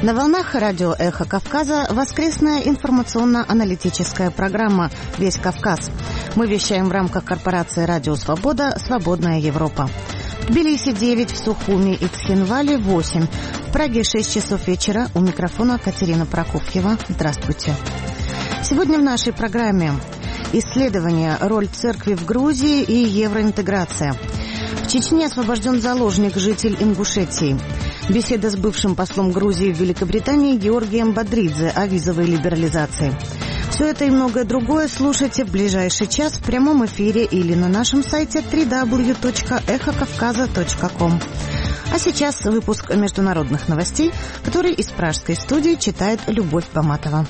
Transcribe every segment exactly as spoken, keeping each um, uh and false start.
На волнах радио «Эхо Кавказа» воскресная информационно-аналитическая программа «Весь Кавказ». Мы вещаем в рамках корпорации «Радио Свобода. Свободная Европа». В Тбилиси девять, в Сухуми и Цхинвале восемь. В Праге шесть часов вечера. У микрофона Катерина Прокофьева. Здравствуйте. Сегодня в нашей программе исследование «Роль церкви в Грузии и евроинтеграция». В Чечне освобожден заложник, житель Ингушетии. Беседа с бывшим послом Грузии в Великобритании Георгием Бодридзе о визовой либерализации. Все это и многое другое слушайте в ближайший час в прямом эфире или на нашем сайте дабл ю дабл ю дабл ю точка эхо кавказа точка ком. А сейчас выпуск международных новостей, который из пражской студии читает Любовь Баматова.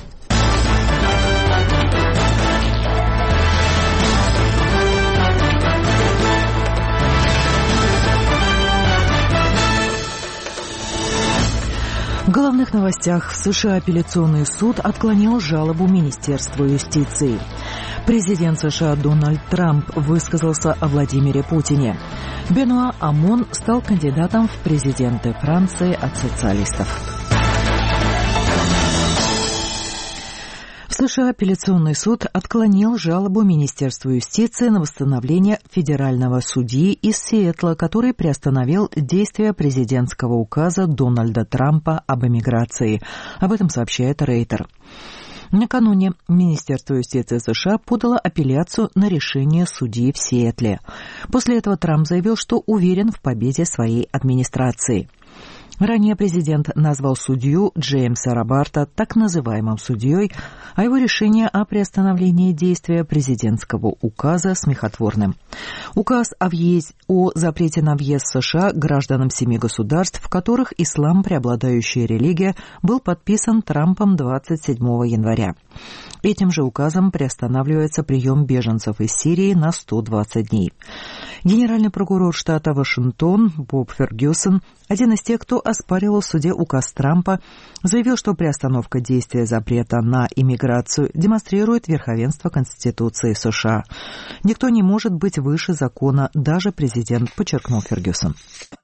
В главных новостях: в США апелляционный суд отклонил жалобу Министерства юстиции. Президент США Дональд Трамп высказался о Владимире Путине. Бенуа Амон стал кандидатом в президенты Франции от социалистов. В США апелляционный суд отклонил жалобу Министерства юстиции на восстановление федерального судьи из Сиэтла, который приостановил действие президентского указа Дональда Трампа об эмиграции. Об этом сообщает Рейтер. Накануне Министерство юстиции США подало апелляцию на решение судьи в Сиэтле. После этого Трамп заявил, что уверен в победе своей администрации. Ранее президент назвал судью Джеймса Робарта так называемым судьей, а его решение о приостановлении действия президентского указа смехотворным. Указ о, въезд... о запрете на въезд в США гражданам семи государств, в которых ислам преобладающая религия, был подписан Трампом двадцать седьмого января. Этим же указом приостанавливается прием беженцев из Сирии на сто двадцать дней. Генеральный прокурор штата Вашингтон Боб Фергюсон, один из тех, кто оспаривал в суде указ Трампа, заявил, что приостановка действия запрета на иммиграцию демонстрирует верховенство Конституции США. Никто не может быть выше закона, даже президент, подчеркнул Фергюсон.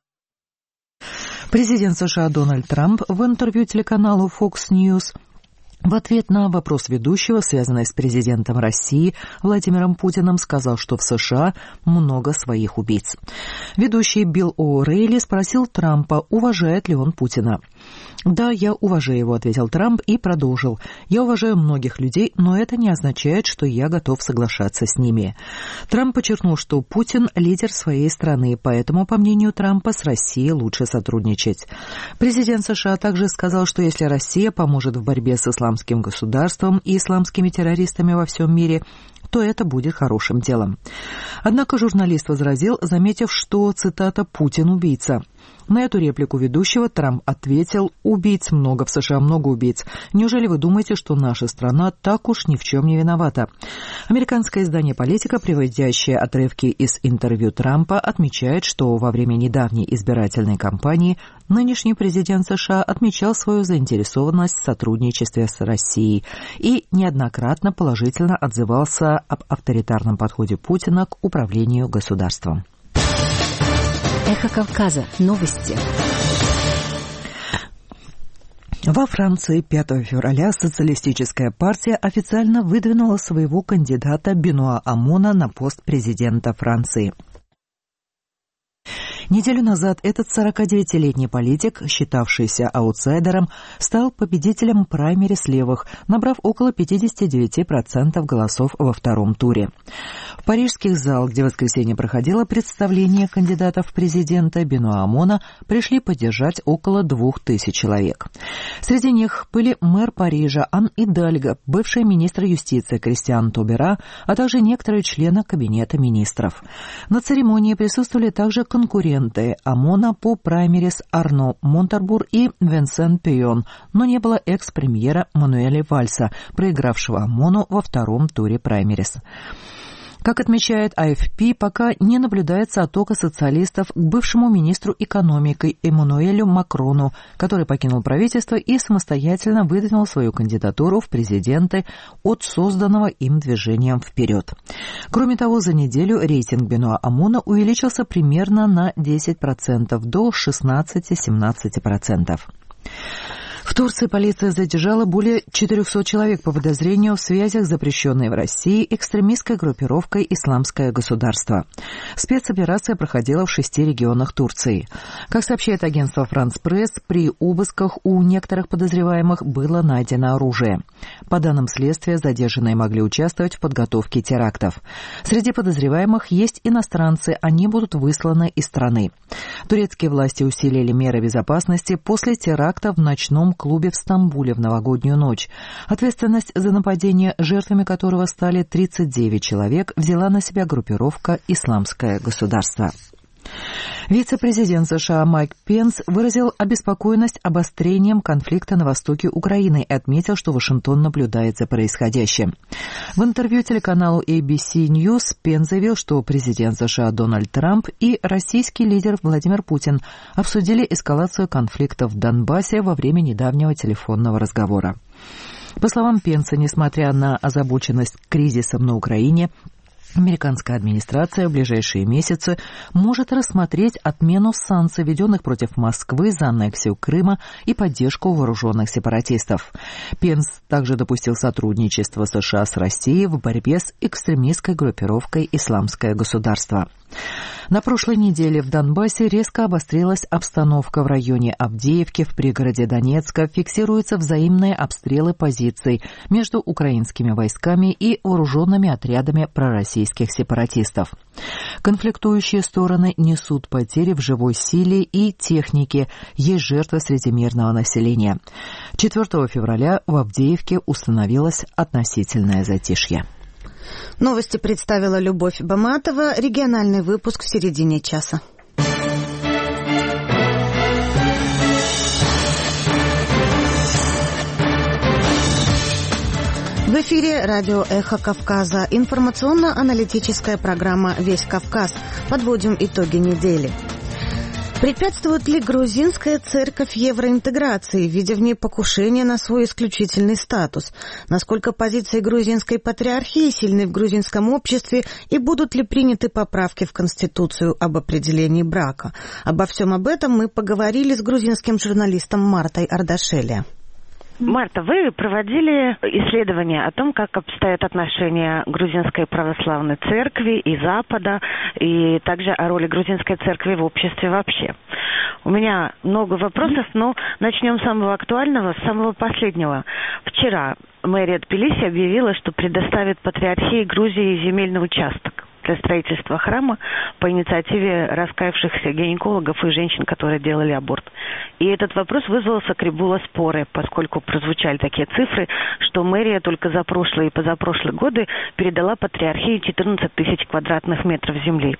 Президент США Дональд Трамп в интервью телеканалу Fox News в ответ на вопрос ведущего, связанный с президентом России Владимиром Путиным, сказал, что в США много своих убийц. Ведущий Билл О'Рейли спросил Трампа, уважает ли он Путина. «Да, я уважаю его», — ответил Трамп и продолжил. «Я уважаю многих людей, но это не означает, что я готов соглашаться с ними». Трамп подчеркнул, что Путин — лидер своей страны, поэтому, по мнению Трампа, с Россией лучше сотрудничать. Президент США также сказал, что если Россия поможет в борьбе с исламским государством и исламскими террористами во всем мире, то это будет хорошим делом. Однако журналист возразил, заметив, что, цитата, «Путин убийца». На эту реплику ведущего Трамп ответил: «Убийц много, в США много убийц. Неужели вы думаете, что наша страна так уж ни в чем не виновата?» Американское издание «Политика», приводящее отрывки из интервью Трампа, отмечает, что во время недавней избирательной кампании нынешний президент США отмечал свою заинтересованность в сотрудничестве с Россией и неоднократно положительно отзывался об авторитарном подходе Путина к управлению государством. Эхо Кавказа. Новости. Во Франции пятого февраля социалистическая партия официально выдвинула своего кандидата Бенуа Амона на пост президента Франции. Неделю назад этот сорокадевятилетний политик, считавшийся аутсайдером, стал победителем праймериз левых, набрав около пятьдесят девять процентов голосов во втором туре. В парижских залах, где в воскресенье проходило представление кандидатов в президента Бенуа Амона, пришли поддержать около двух тысяч человек. Среди них были мэр Парижа Ан Идальго, бывший министр юстиции Кристиан Тобера, а также некоторые члены кабинета министров. На церемонии присутствовали также конкуренты Амона по праймериз Арно Монтарбур и Винсент Пейон, но не было экс-премьера Мануэля Вальса, проигравшего Амону во втором туре праймериз. Как отмечает А Эф Пи, пока не наблюдается оттока социалистов к бывшему министру экономики Эммануэлю Макрону, который покинул правительство и самостоятельно выдвинул свою кандидатуру в президенты от созданного им движением «Вперед». Кроме того, за неделю рейтинг Бенуа Амона увеличился примерно на десять процентов до шестнадцать-семнадцать процентов. В Турции полиция задержала более четырехсот человек по подозрению в связях с запрещенной в России экстремистской группировкой «Исламское государство». Спецоперация проходила в шести регионах Турции. Как сообщает агентство «Франс Пресс», при обысках у некоторых подозреваемых было найдено оружие. По данным следствия, задержанные могли участвовать в подготовке терактов. Среди подозреваемых есть иностранцы, они будут высланы из страны. Турецкие власти усилили меры безопасности после теракта в ночном клубе в Стамбуле в новогоднюю ночь. Ответственность за нападение, жертвами которого стали тридцать девять человек, взяла на себя группировка «Исламское государство». Вице-президент США Майк Пенс выразил обеспокоенность обострением конфликта на востоке Украины и отметил, что Вашингтон наблюдает за происходящим. В интервью телеканалу эй би си News Пенс заявил, что президент США Дональд Трамп и российский лидер Владимир Путин обсудили эскалацию конфликта в Донбассе во время недавнего телефонного разговора. По словам Пенса, несмотря на озабоченность кризисом на Украине, американская администрация в ближайшие месяцы может рассмотреть отмену санкций, введенных против Москвы за аннексию Крыма и поддержку вооруженных сепаратистов. Пенс также допустил сотрудничество США с Россией в борьбе с экстремистской группировкой «Исламское государство». На прошлой неделе в Донбассе резко обострилась обстановка в районе Авдеевки в пригороде Донецка. Фиксируются взаимные обстрелы позиций между украинскими войсками и вооруженными отрядами пророссийских сепаратистов. Конфликтующие стороны несут потери в живой силе и технике. Есть жертвы среди мирного населения. четвёртого февраля в Авдеевке установилось относительное затишье. Новости представила Любовь Баматова. Региональный выпуск в середине часа. В эфире радио «Эхо Кавказа». Информационно-аналитическая программа «Весь Кавказ». Подводим итоги недели. Препятствует ли грузинская церковь евроинтеграции, видя в ней покушение на свой исключительный статус? Насколько позиции грузинской патриархии сильны в грузинском обществе и будут ли приняты поправки в Конституцию об определении брака? Обо всем об этом мы поговорили с грузинским журналистом Мартой Ардашели. Марта, вы проводили исследования о том, как обстоят отношения грузинской православной церкви и Запада, и также о роли грузинской церкви в обществе вообще. У меня много вопросов, но начнем с самого актуального, с самого последнего. Вчера мэрия Тбилиси объявила, что предоставит патриархии Грузии земельный участок для строительства храма по инициативе раскаявшихся гинекологов и женщин, которые делали аборт. И этот вопрос вызвал сакрибула споры, поскольку прозвучали такие цифры, что мэрия только за прошлые и позапрошлые годы передала патриархии четырнадцать тысяч квадратных метров земли.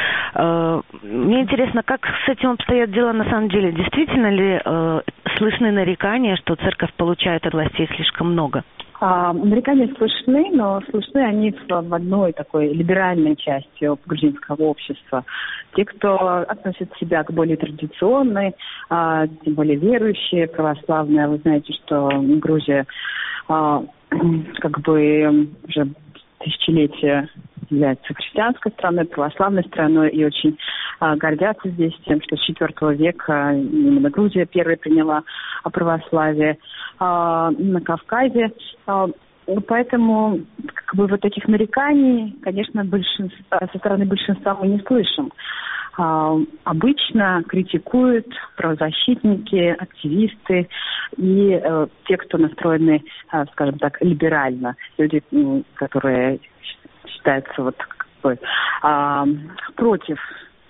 Мне интересно, как с этим обстоят дела на самом деле? Действительно ли э, слышны нарекания, что церковь получает от властей слишком много? А, нарекания слышны, но слышны они в, в одной такой либеральной части грузинского общества. Те, кто относит себя к более традиционной, а, тем более верующие, православные. Вы знаете, что Грузия а, как бы уже тысячелетия является христианской страной, православной страной, и очень а, гордятся здесь тем, что с четвёртого века именно Грузия первой приняла православие а, на Кавказе. А, поэтому как бы вот таких нареканий, конечно, большинство, со стороны большинства мы не слышим. А, обычно критикуют правозащитники, активисты и э, те, кто настроены, э, скажем так, либерально, люди, которые считаются вот как бы а, против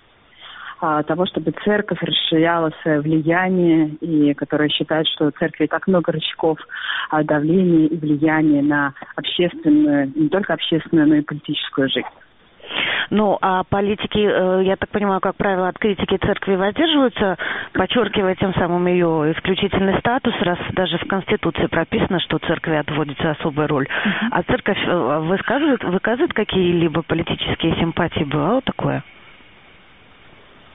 а, того, чтобы церковь расширяла свое влияние, и которые считают, что у церкви так много рычагов а, давления и влияния на общественную, не только общественную, но и политическую жизнь. Ну, а политики, я так понимаю, как правило, от критики церкви воздерживаются, подчеркивая тем самым ее исключительный статус, раз даже в Конституции прописано, что церкви отводится особая роль. Uh-huh. А церковь высказывает, выказывает какие-либо политические симпатии? Бывало такое?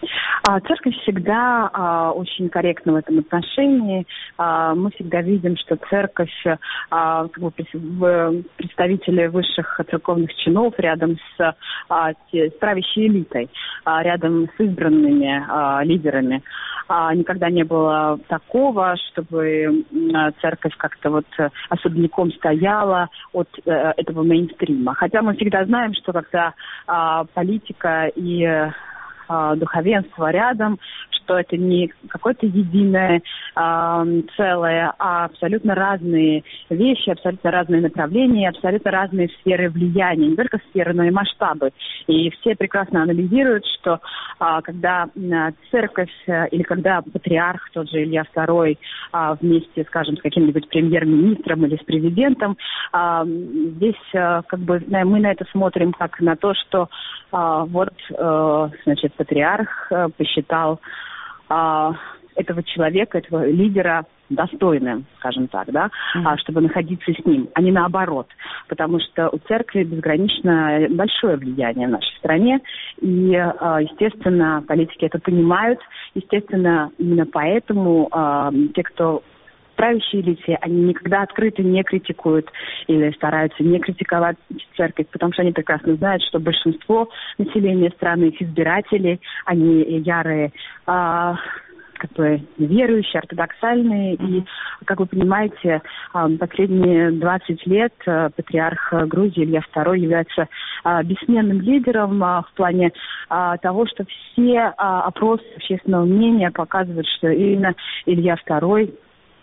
А, церковь всегда а, очень корректна в этом отношении. А, мы всегда видим, что церковь, а, как бы, представители высших церковных чинов рядом с, а, с правящей элитой, а, рядом с избранными а, лидерами. А, никогда не было такого, чтобы а, церковь как-то вот особняком стояла от а, этого мейнстрима. Хотя мы всегда знаем, что когда а, политика и духовенство рядом, что это не какое-то единое э, целое, а абсолютно разные вещи, абсолютно разные направления, абсолютно разные сферы влияния, не только сферы, но и масштабы. И все прекрасно анализируют, что э, когда э, церковь э, или когда патриарх, тот же Илья второй, э, вместе, скажем, с каким-нибудь премьер-министром или с президентом, э, здесь э, как бы мы на это смотрим как на то, что э, вот, э, значит, патриарх э, посчитал э, этого человека, этого лидера достойным, скажем так, да, mm-hmm. чтобы находиться с ним, а не наоборот. Потому что у церкви безгранично большое влияние в нашей стране, и, естественно, политики это понимают. Естественно, именно поэтому э, те, кто правящие элиты, они никогда открыто не критикуют или стараются не критиковать церковь, потому что они прекрасно знают, что большинство населения страны, их избиратели, они ярые, а, как бы верующие, ортодоксальные. Mm-hmm. И, как вы понимаете, последние двадцать лет патриарх Грузии Илья второй является бессменным лидером в плане того, что все опросы общественного мнения показывают, что именно Илья второй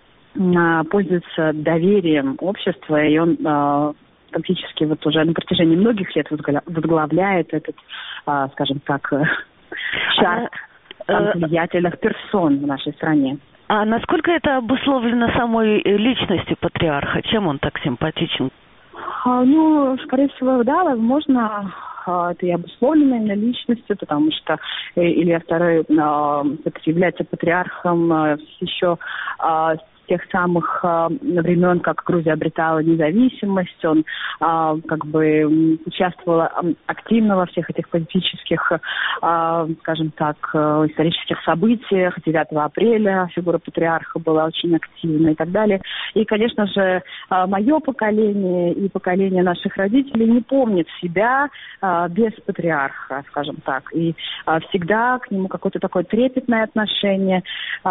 пользуется доверием общества, и он э, фактически вот уже на протяжении многих лет возглавляет этот, э, скажем так, э, чарт а, влиятельных персон в нашей стране. А насколько это обусловлено самой личностью патриарха? Чем он так симпатичен? А, ну, скорее всего, да, возможно, это и обусловлено именно личностью, потому что Илья второй э, является патриархом э, еще э, тех самых э, времен, как Грузия обретала независимость. Он э, как бы участвовал активно во всех этих политических, э, скажем так, э, исторических событиях. девятого апреля фигура патриарха была очень активна и так далее. И, конечно же, э, мое поколение и поколение наших родителей не помнит себя э, без патриарха, скажем так. И э, всегда к нему какое-то такое трепетное отношение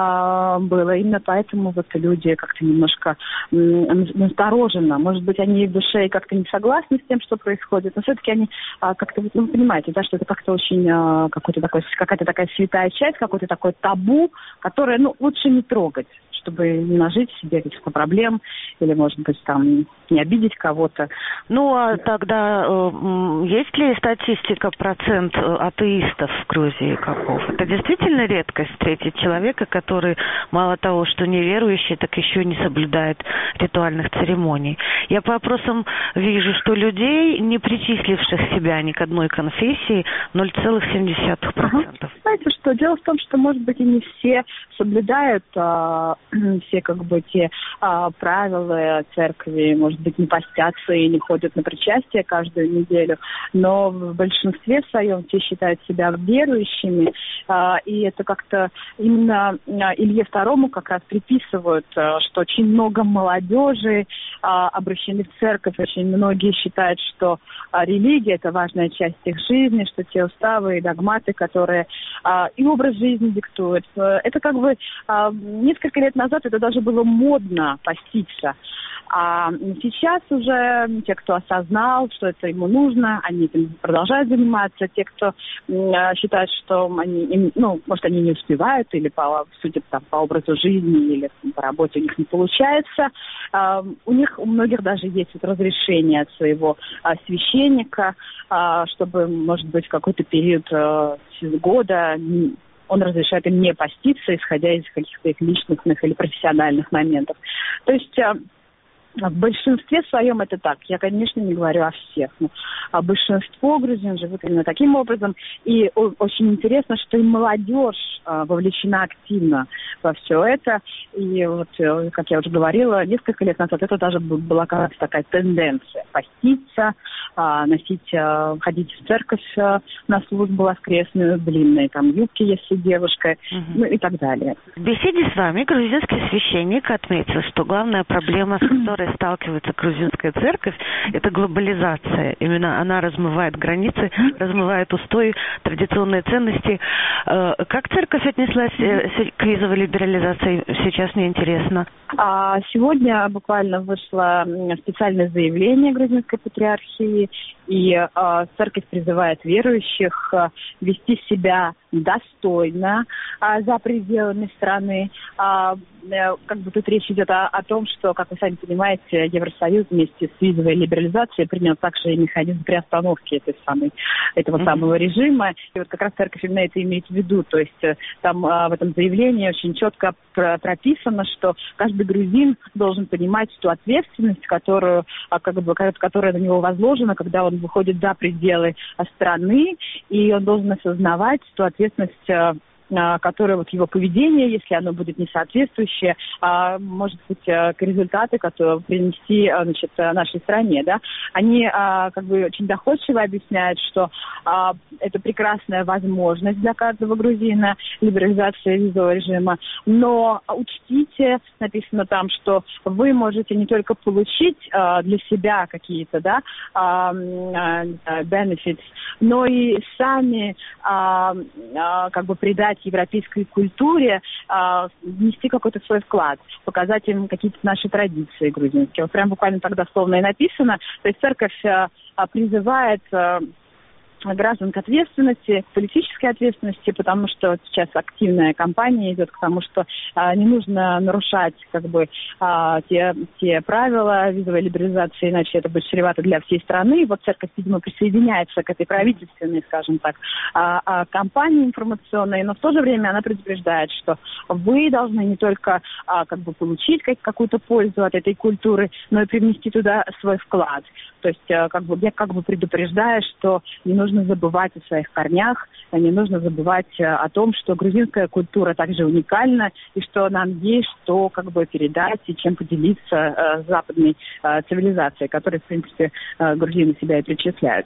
э, было. Именно поэтому вот люди как-то немножко настороженно. Может быть, они в душе как-то не согласны с тем, что происходит, но все-таки они как-то, ну, понимаете, да, что это как-то очень какой-то такой, какая-то такая святая часть, какой-то такой табу, которое, ну, лучше не трогать, чтобы не нажить себе каких-то проблем или, может быть, там, не обидеть кого-то. Ну, а тогда э, есть ли статистика процент атеистов в Грузии каков? Это действительно редкость встретить человека, который мало того, что неверующий, так еще не соблюдает ритуальных церемоний. Я по опросам вижу, что людей, не причисливших себя ни к одной конфессии, ноль целых семь десятых процента. Ага. Знаете что, дело в том, что, может быть, и не все соблюдают а, все, как бы, те а, правила церкви, может быть, не постятся и не ходят на причастие каждую неделю, но в большинстве своем все считают себя верующими, а, и это как-то именно Илье второму как раз приписывают, а, что очень много молодежи а, обращены в церковь, очень многие считают, что а, религия – это важная часть их жизни, что те уставы и догматы, которые а, и образ жизни диктуют. Это как бы а, несколько лет назад это даже было модно поститься. А сейчас уже те, кто осознал, что это ему нужно, они этим продолжают заниматься. Те, кто э, считают, что они, им, ну, может, они не успевают, или по, судя там, по образу жизни, или по работе у них не получается, э, у них, у многих даже есть вот разрешение от своего э, священника, э, чтобы, может быть, в какой-то период э, года он разрешает им не поститься, исходя из каких-то их личностных или профессиональных моментов. То есть... Э, В большинстве своем это так. Я, конечно, не говорю о всех, но а большинство грузин живут именно таким образом. И о- очень интересно, что и молодежь а, вовлечена активно во все это. И вот, как я уже говорила, несколько лет назад это даже была какая-то такая тенденция. Поститься, а, носить, а, ходить в церковь а, на службу воскресную, длинные там юбки, если девушка, угу. ну и так далее. В беседе с вами грузинский священник отметил, что главная проблема, с которой сталкивается грузинская церковь, это глобализация. Именно она размывает границы, размывает устои, традиционные ценности. Как церковь отнеслась к визовой либерализации, сейчас мне интересно. Сегодня буквально вышло специальное заявление грузинской патриархии, и церковь призывает верующих вести себя достойно за пределами страны. Как бы тут речь идет о, о том, что, как вы сами понимаете, Евросоюз вместе с визовой либерализацией принял также и механизм приостановки этой самой, этого mm-hmm. самого режима. И вот как раз церковь именно это имеет в виду. То есть там в этом заявлении очень четко прописано, что каждый грузин должен понимать ту ответственность, которую, как бы, которая на него возложена, когда он выходит за пределы страны, и он должен осознавать ту ответственность, которое вот его поведение, если оно будет несоответствующее, может быть, к результату, которые принести, значит, нашей стране, да, они как бы очень доходчиво объясняют, что это прекрасная возможность для каждого грузина, либерализация визового режима, но учтите, написано там, что вы можете не только получить для себя какие-то, да, benefits, но и сами как бы придать европейской культуре, э, внести какой-то свой вклад, показать им какие-то наши традиции грузинские. Вот прям буквально так дословно и написано. То есть церковь э, призывает э, граждан к ответственности, к политической ответственности, потому что сейчас активная кампания идет к тому, что а, не нужно нарушать как бы а, те, те правила визовой либерализации, иначе это будет чревато для всей страны. Вот церковь, видимо, присоединяется к этой правительственной, скажем так, а, а, кампании информационной, но в то же время она предупреждает, что вы должны не только а, как бы получить как, какую-то пользу от этой культуры, но и привнести туда свой вклад. То есть а, как бы, я как бы предупреждаю, что не нужно нужно забывать о своих корнях, не нужно забывать о том, что грузинская культура также уникальна, и что нам есть что как бы передать и чем поделиться э, западной э, цивилизацией, которой, в принципе, э, грузины себя и причисляют.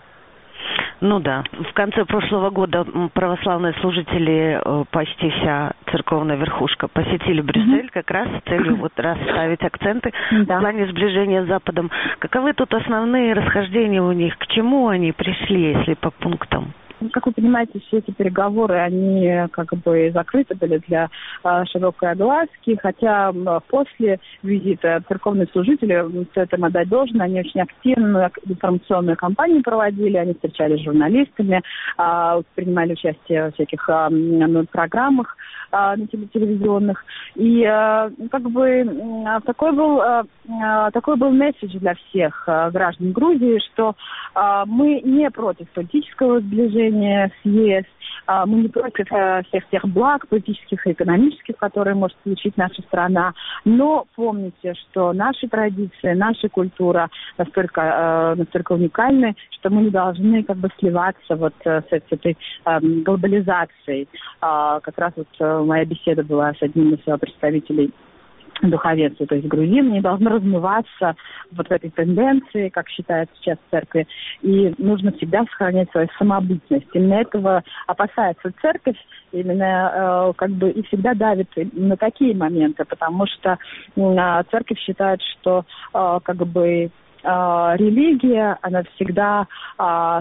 Ну да. В конце прошлого года православные служители, почти вся церковная верхушка, посетили Брюссель mm-hmm. как раз с целью вот расставить акценты да. в плане сближения с Западом. Каковы тут основные расхождения у них? К чему они пришли, если по пунктам? Как вы понимаете, все эти переговоры, они как бы закрыты были для э, широкой огласки, хотя э, после визита церковные служители, с этим отдать должное, они очень активную информационную кампанию проводили, они встречались с журналистами, э, принимали участие в всяких э, программах э, на телевизионных. И э, как бы э, такой был, э, такой был месседж для всех э, граждан Грузии, что э, мы не против политического сближения с ЕС. Мы не против всех тех благ политических и экономических, которые может получить наша страна. Но помните, что наши традиции, наша культура настолько, настолько уникальны, что мы не должны как бы сливаться вот с этой глобализацией. Как раз вот моя беседа была с одним из представителей духовенства, то есть грузин, не должно размываться вот в этой тенденции, как считает сейчас церковь, и нужно всегда сохранять свою самобытность. Именно этого опасается церковь, именно э, как бы и всегда давит на такие моменты, потому что э, церковь считает, что э, как бы э, религия, она всегда э,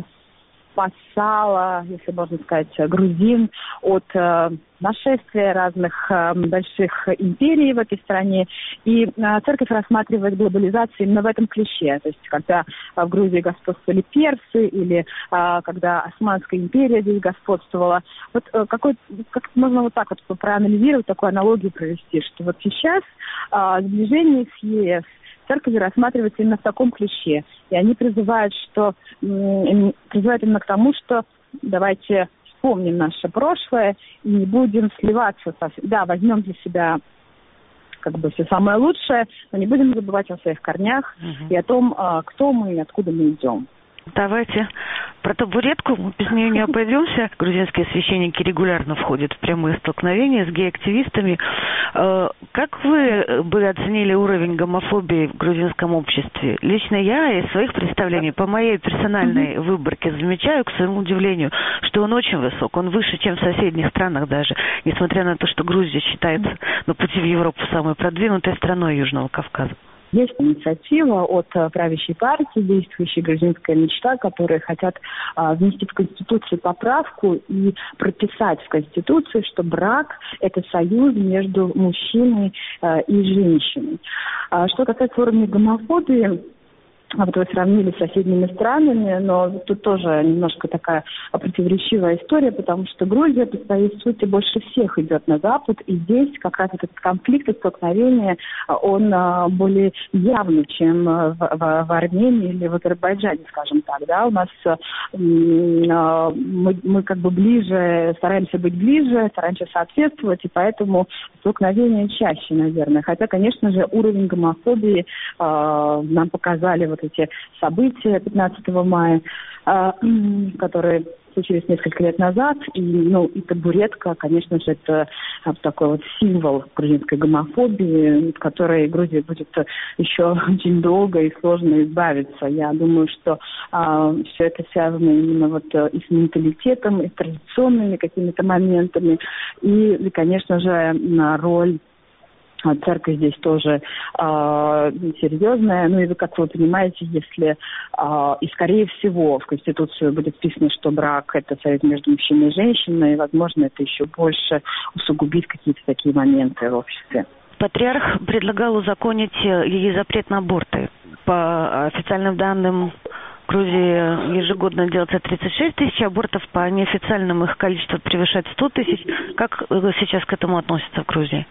спасала, если можно сказать, грузин от э, нашествия разных э, больших империй в этой стране. И э, церковь рассматривает глобализацию именно в этом ключе. То есть, когда э, в Грузии господствовали персы или э, когда Османская империя здесь господствовала. Вот э, какой, как можно вот так вот проанализировать, такую аналогию провести, что вот сейчас э, сближение с ЕС церковь рассматривается именно в таком ключе. И они призывают, что, призывают именно к тому, что давайте вспомним наше прошлое и не будем сливаться. Со... Да, возьмем для себя как бы все самое лучшее, но не будем забывать о своих корнях угу. и о том, кто мы и откуда мы идем. Давайте про табуретку, мы без нее не обойдемся. Грузинские священники регулярно входят в прямые столкновения с гей-активистами. Как вы бы оценили уровень гомофобии в грузинском обществе? Лично я из своих представлений, по моей персональной выборке, замечаю, к своему удивлению, что он очень высок. Он выше, чем в соседних странах даже. Несмотря на то, что Грузия считается на пути в Европу самой продвинутой страной Южного Кавказа. Есть инициатива от правящей партии, действующей «Грузинская мечта», которые хотят а, внести в Конституцию поправку и прописать в Конституции, что брак – это союз между мужчиной а, и женщиной. А, что касается уровня гомофобии, вот вы сравнили с соседними странами, но тут тоже немножко такая противоречивая история, потому что Грузия по своей сути больше всех идет на Запад, и здесь как раз этот конфликт и столкновение, он более явный, чем в, в, в Армении или в Азербайджане, скажем так, да, у нас мы, мы как бы ближе, стараемся быть ближе, стараемся соответствовать, и поэтому столкновения чаще, наверное, хотя, конечно же, уровень гомофобии нам показали вот эти события пятнадцатого мая, э, которые случились несколько лет назад, и, ну, и табуретка, конечно же, это такой вот символ грузинской гомофобии, от которой Грузия будет еще очень долго и сложно избавиться. Я думаю, что э, все это связано именно вот и с менталитетом, и с традиционными какими-то моментами, и, и конечно же, на роль церковь здесь тоже э, серьезная. Ну и вы, как вы понимаете, если э, и скорее всего в Конституцию будет вписано, что брак – это союз между мужчиной и женщиной, возможно, это еще больше усугубит какие-то такие моменты в обществе. Патриарх предлагал узаконить ей запрет на аборты. По официальным данным, в Грузии ежегодно делается тридцать шесть тысяч абортов, по неофициальным их количество превышает сто тысяч. Как сейчас к этому относятся в Грузии?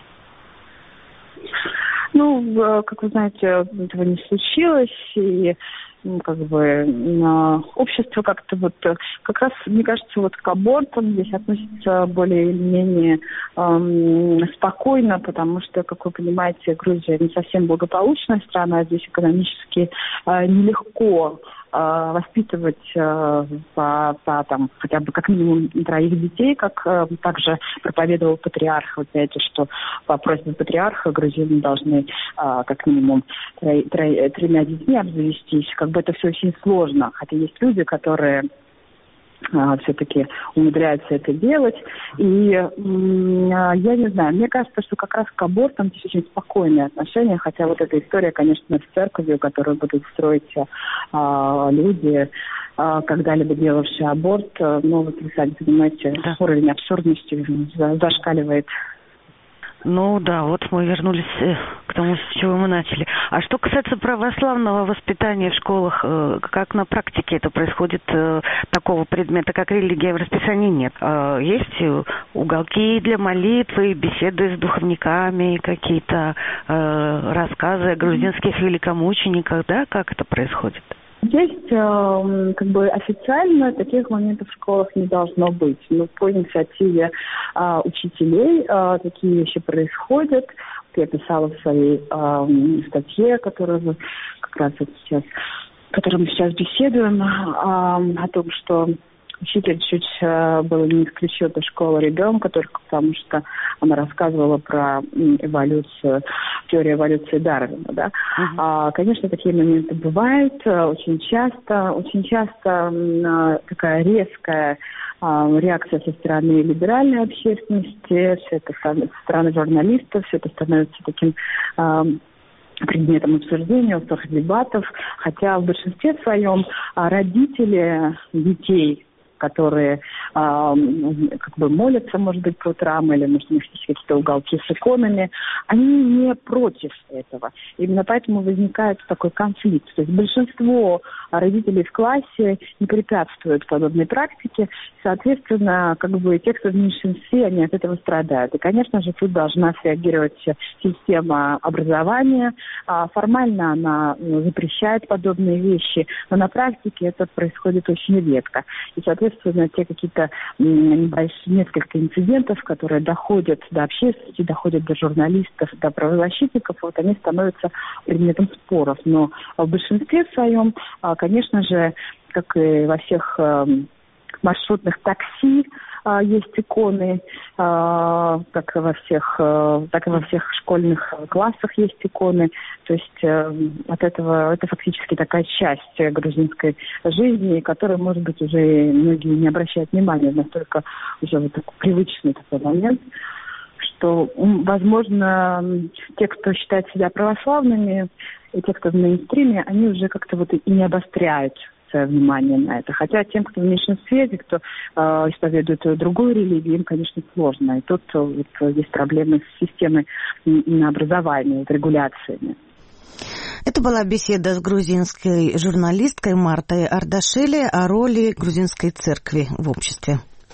Ну, как вы знаете, этого не случилось, и ну, как бы общество как-то вот, как раз, мне кажется, вот к абортам здесь относится более или менее эм, спокойно, потому что, как вы понимаете, Грузия не совсем благополучная страна, здесь экономически э, нелегко э, воспитывать э, по, по, там, хотя бы как минимум троих детей, как э, также проповедовал патриарх, вот знаете, что по просьбе патриарха грузины должны э, как минимум тро, тро, тремя детьми обзавестись. Как бы это все очень сложно, хотя есть люди, которые а, все-таки умудряются это делать. И м- я не знаю, мне кажется, что как раз к абортам здесь очень спокойные отношения, хотя вот эта история, конечно, с церковью, которую будут строить а, люди, а, когда-либо делавшие аборт, а, ну вот вы сами понимаете, да. Уровень абсурдности зашкаливает. Ну да, вот мы вернулись к тому, с чего мы начали. А что касается православного воспитания в школах, как на практике это происходит, такого предмета, как религия, в расписании нет? Есть уголки для молитвы, беседы с духовниками, какие-то рассказы о грузинских великомучениках, да? Как это происходит? Есть, э, как бы официально таких моментов в школах не должно быть. Но по инициативе э, учителей э, такие вещи происходят. Я писала в своей э, статье, которую как раз вот сейчас, о которой мы сейчас беседуем, э, о том, что учитель чуть э, было не исключил из школы ребенка, только потому что она рассказывала про эволюцию, теорию эволюции Дарвина. Да? Uh-huh. А, конечно, такие моменты бывают очень часто. Очень часто э, такая резкая э, реакция со стороны либеральной общественности, все это со стороны журналистов, все это становится таким э, предметом обсуждения, острых дебатов. Хотя в большинстве своем родители детей, которые э, как бы молятся, может быть, по утрам, или, может, у них есть какие-то уголки с иконами, они не против этого. Именно поэтому возникает такой конфликт. То есть большинство родителей в классе не препятствуют подобной практике, соответственно, как бы те, кто в меньшинстве, они от этого страдают. И, конечно же, тут должна среагировать система образования. Формально она запрещает подобные вещи, но на практике это происходит очень редко. И, соответственно, естественно, те какие-то небольшие, несколько инцидентов, которые доходят до общественности, доходят до журналистов, до правозащитников, вот они становятся предметом споров. Но в большинстве своем, конечно же, как и во всех маршрутных такси, есть иконы, как и во всех, так и во всех школьных классах есть иконы. То есть от этого это фактически такая часть грузинской жизни, которая, может быть, уже многие не обращают внимания, настолько уже вот такой привычный такой момент, что, возможно, те, кто считает себя православными, и те, кто в мейнстриме, они уже как-то вот и не обостряют внимание на это. Хотя тем, кто в меньшинстве, кто э, исповедует другую религию, им, конечно, сложно. И тут вот, есть проблемы с системой образования, с регуляциями. Это была беседа с грузинской журналисткой Мартой Ардашели о роли грузинской церкви в обществе.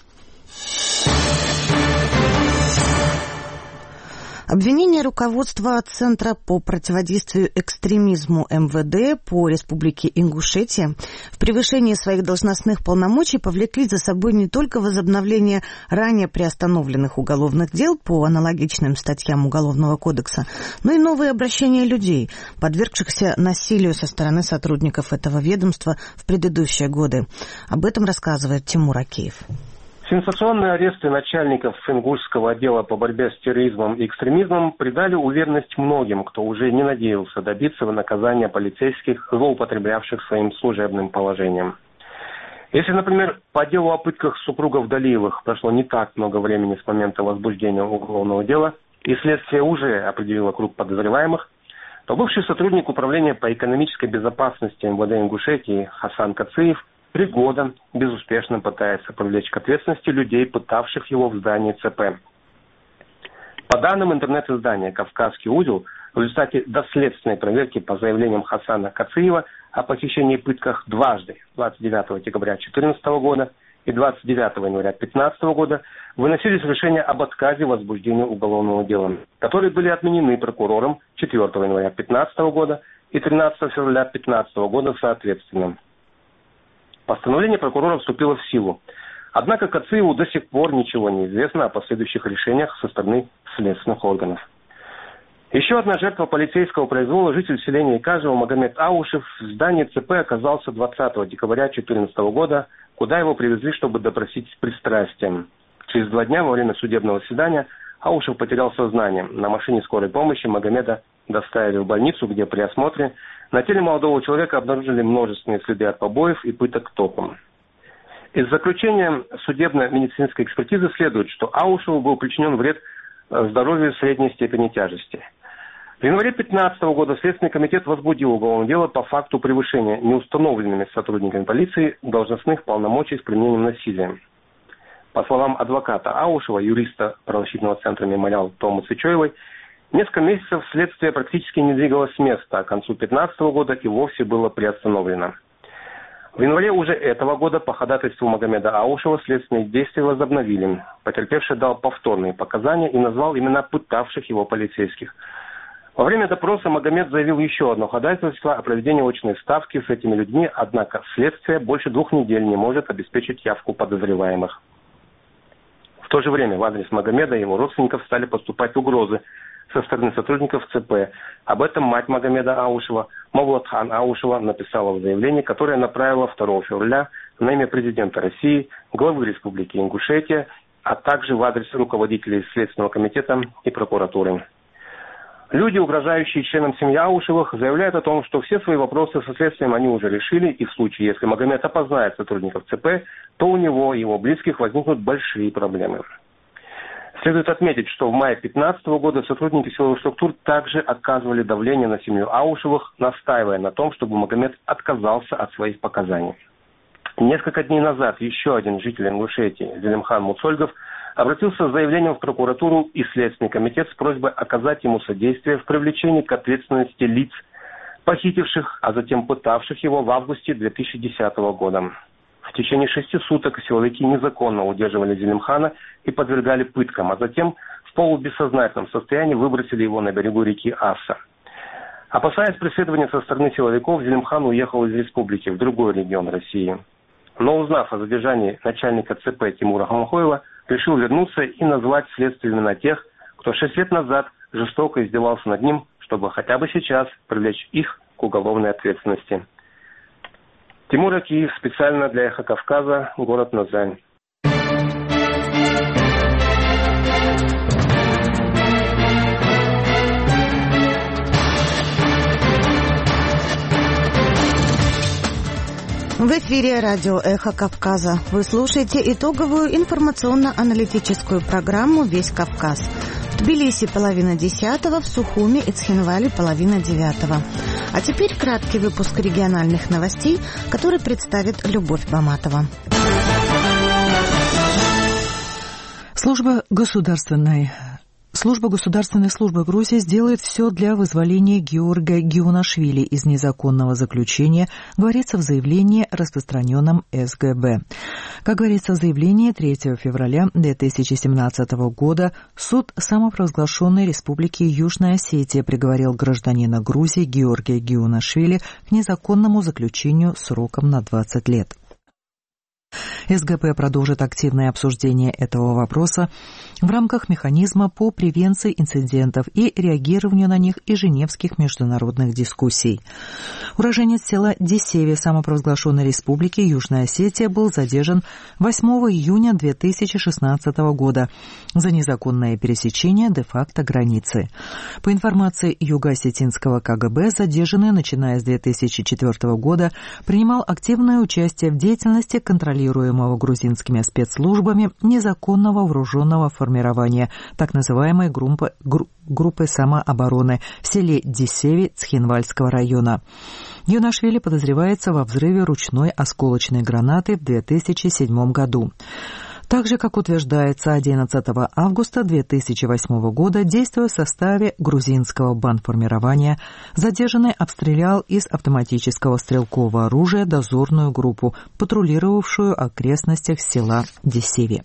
Обвинение руководства Центра по противодействию экстремизму эм вэ дэ по Республике Ингушетия в превышении своих должностных полномочий повлекли за собой не только возобновление ранее приостановленных уголовных дел по аналогичным статьям Уголовного кодекса, но и новые обращения людей, подвергшихся насилию со стороны сотрудников этого ведомства в предыдущие годы. Об этом рассказывает Тимур Акеев. Сенсационные аресты начальников Ингушского отдела по борьбе с терроризмом и экстремизмом придали уверенность многим, кто уже не надеялся добиться наказания полицейских, злоупотреблявших своим служебным положением. Если, например, по делу о пытках супругов Далиевых прошло не так много времени с момента возбуждения уголовного дела, и следствие уже определило круг подозреваемых, то бывший сотрудник управления по экономической безопасности эм вэ дэ Ингушетии Хасан Кациев три года безуспешно пытается привлечь к ответственности людей, пытавших его в здании цэ пэ. По данным интернет-издания «Кавказский узел», в результате доследственной проверки по заявлениям Хасана Кациева о похищении и пытках дважды, двадцать девятого декабря две тысячи четырнадцатого года и двадцать девятого января две тысячи пятнадцатого года, выносились решения об отказе в возбуждении уголовного дела, которые были отменены прокурором четвёртого января две тысячи пятнадцатого года и тринадцатого февраля две тысячи пятнадцатого года соответственно. Постановление прокурора вступило в силу. Однако Кациеву до сих пор ничего не известно о последующих решениях со стороны следственных органов. Еще одна жертва полицейского произвола, житель селения Икажево Магомед Аушев, в здании цэ пэ оказался двадцатого декабря две тысячи четырнадцатого года, куда его привезли, чтобы допросить с пристрастием. Через два дня во время судебного заседания Аушев потерял сознание. На машине скорой помощи Магомеда доставили в больницу, где при осмотре на теле молодого человека обнаружили множественные следы от побоев и пыток током. Из заключения судебно-медицинской экспертизы следует, что Аушеву был причинен вред здоровью средней степени тяжести. В январе две тысячи пятнадцатого года Следственный комитет возбудил уголовное дело по факту превышения неустановленными сотрудниками полиции должностных полномочий с применением насилия. По словам адвоката Аушева, юриста правозащитного центра «Мемориал» Томы Сычоевой, несколько месяцев следствие практически не двигалось с места, а к концу две тысячи пятнадцатого года и вовсе было приостановлено. В январе уже этого года по ходатайству Магомеда Аушева следственные действия возобновили. Потерпевший дал повторные показания и назвал имена пытавших его полицейских. Во время допроса Магомед заявил еще одно ходатайство о проведении очной ставки с этими людьми, однако следствие больше двух недель не может обеспечить явку подозреваемых. В то же время в адрес Магомеда и его родственников стали поступать угрозы со стороны сотрудников цэ пэ. Об этом мать Магомеда Аушева, Мавлатхан Аушева, написала в заявлении, которое направила второго февраля на имя президента России, главы Республики Ингушетия, а также в адрес руководителей Следственного комитета и прокуратуры. Люди, угрожающие членам семьи Аушевых, заявляют о том, что все свои вопросы со следствием они уже решили, и в случае, если Магомед опознает сотрудников цэ пэ, то у него и его близких возникнут большие проблемы. Следует отметить, что в мае две тысячи пятнадцатого года сотрудники силовых структур также оказывали давление на семью Аушевых, настаивая на том, чтобы Магомед отказался от своих показаний. Несколько дней назад еще один житель Ингушетии, Зелимхан Муцольгов, обратился с заявлением в прокуратуру и Следственный комитет с просьбой оказать ему содействие в привлечении к ответственности лиц, похитивших, а затем пытавших его в августе две тысячи десятого года. В течение шести суток силовики незаконно удерживали Зелимхана и подвергали пыткам, а затем в полубессознательном состоянии выбросили его на берегу реки Асса. Опасаясь преследования со стороны силовиков, Зелимхан уехал из республики в другой регион России. но, узнав о задержании начальника ЦП Тимура Хамхоева, решил вернуться и назвать следствием именно тех, кто шесть лет назад жестоко издевался над ним, чтобы хотя бы сейчас привлечь их к уголовной ответственности. Тимур Акиев, специально для «Эхо Кавказа», город Назань. В эфире радио «Эхо Кавказа». Вы слушаете итоговую информационно-аналитическую программу «Весь Кавказ». В Тбилиси половина десятого, в Сухуми и Цхинвале половина девятого. А теперь краткий выпуск региональных новостей, который представит Любовь Баматова. Служба государственной... Служба государственной службы Грузии сделает все для вызволения Георга Гиунашвили из незаконного заключения, говорится в заявлении, распространенном эс гэ бэ. Как говорится в заявлении, третьего февраля две тысячи семнадцатого года суд самопровозглашенной Республики Южная Осетия приговорил гражданина Грузии Георгия Гиунашвили к незаконному заключению сроком на двадцать лет. эс гэ бэ продолжит активное обсуждение этого вопроса в рамках механизма по превенции инцидентов и реагированию на них и женевских международных дискуссий. Уроженец села Десеви самопровозглашенной Республики Южная Осетия был задержан восьмого июня две тысячи шестнадцатого года за незаконное пересечение де-факто границы. По информации Юго-Осетинского ка гэ бэ, задержанный, начиная с две тысячи четвёртого года, принимал активное участие в деятельности контролируемого грузинскими спецслужбами незаконного вооруженного формирования, так называемой группы, группы самообороны в селе Десеви Цхинвальского района. Гиунашвили подозревается во взрыве ручной осколочной гранаты в две тысячи седьмом году. Так же, как утверждается, одиннадцатого августа две тысячи восьмого года, действуя в составе грузинского бандформирования, задержанный обстрелял из автоматического стрелкового оружия дозорную группу, патрулировавшую в окрестностях села Десеви.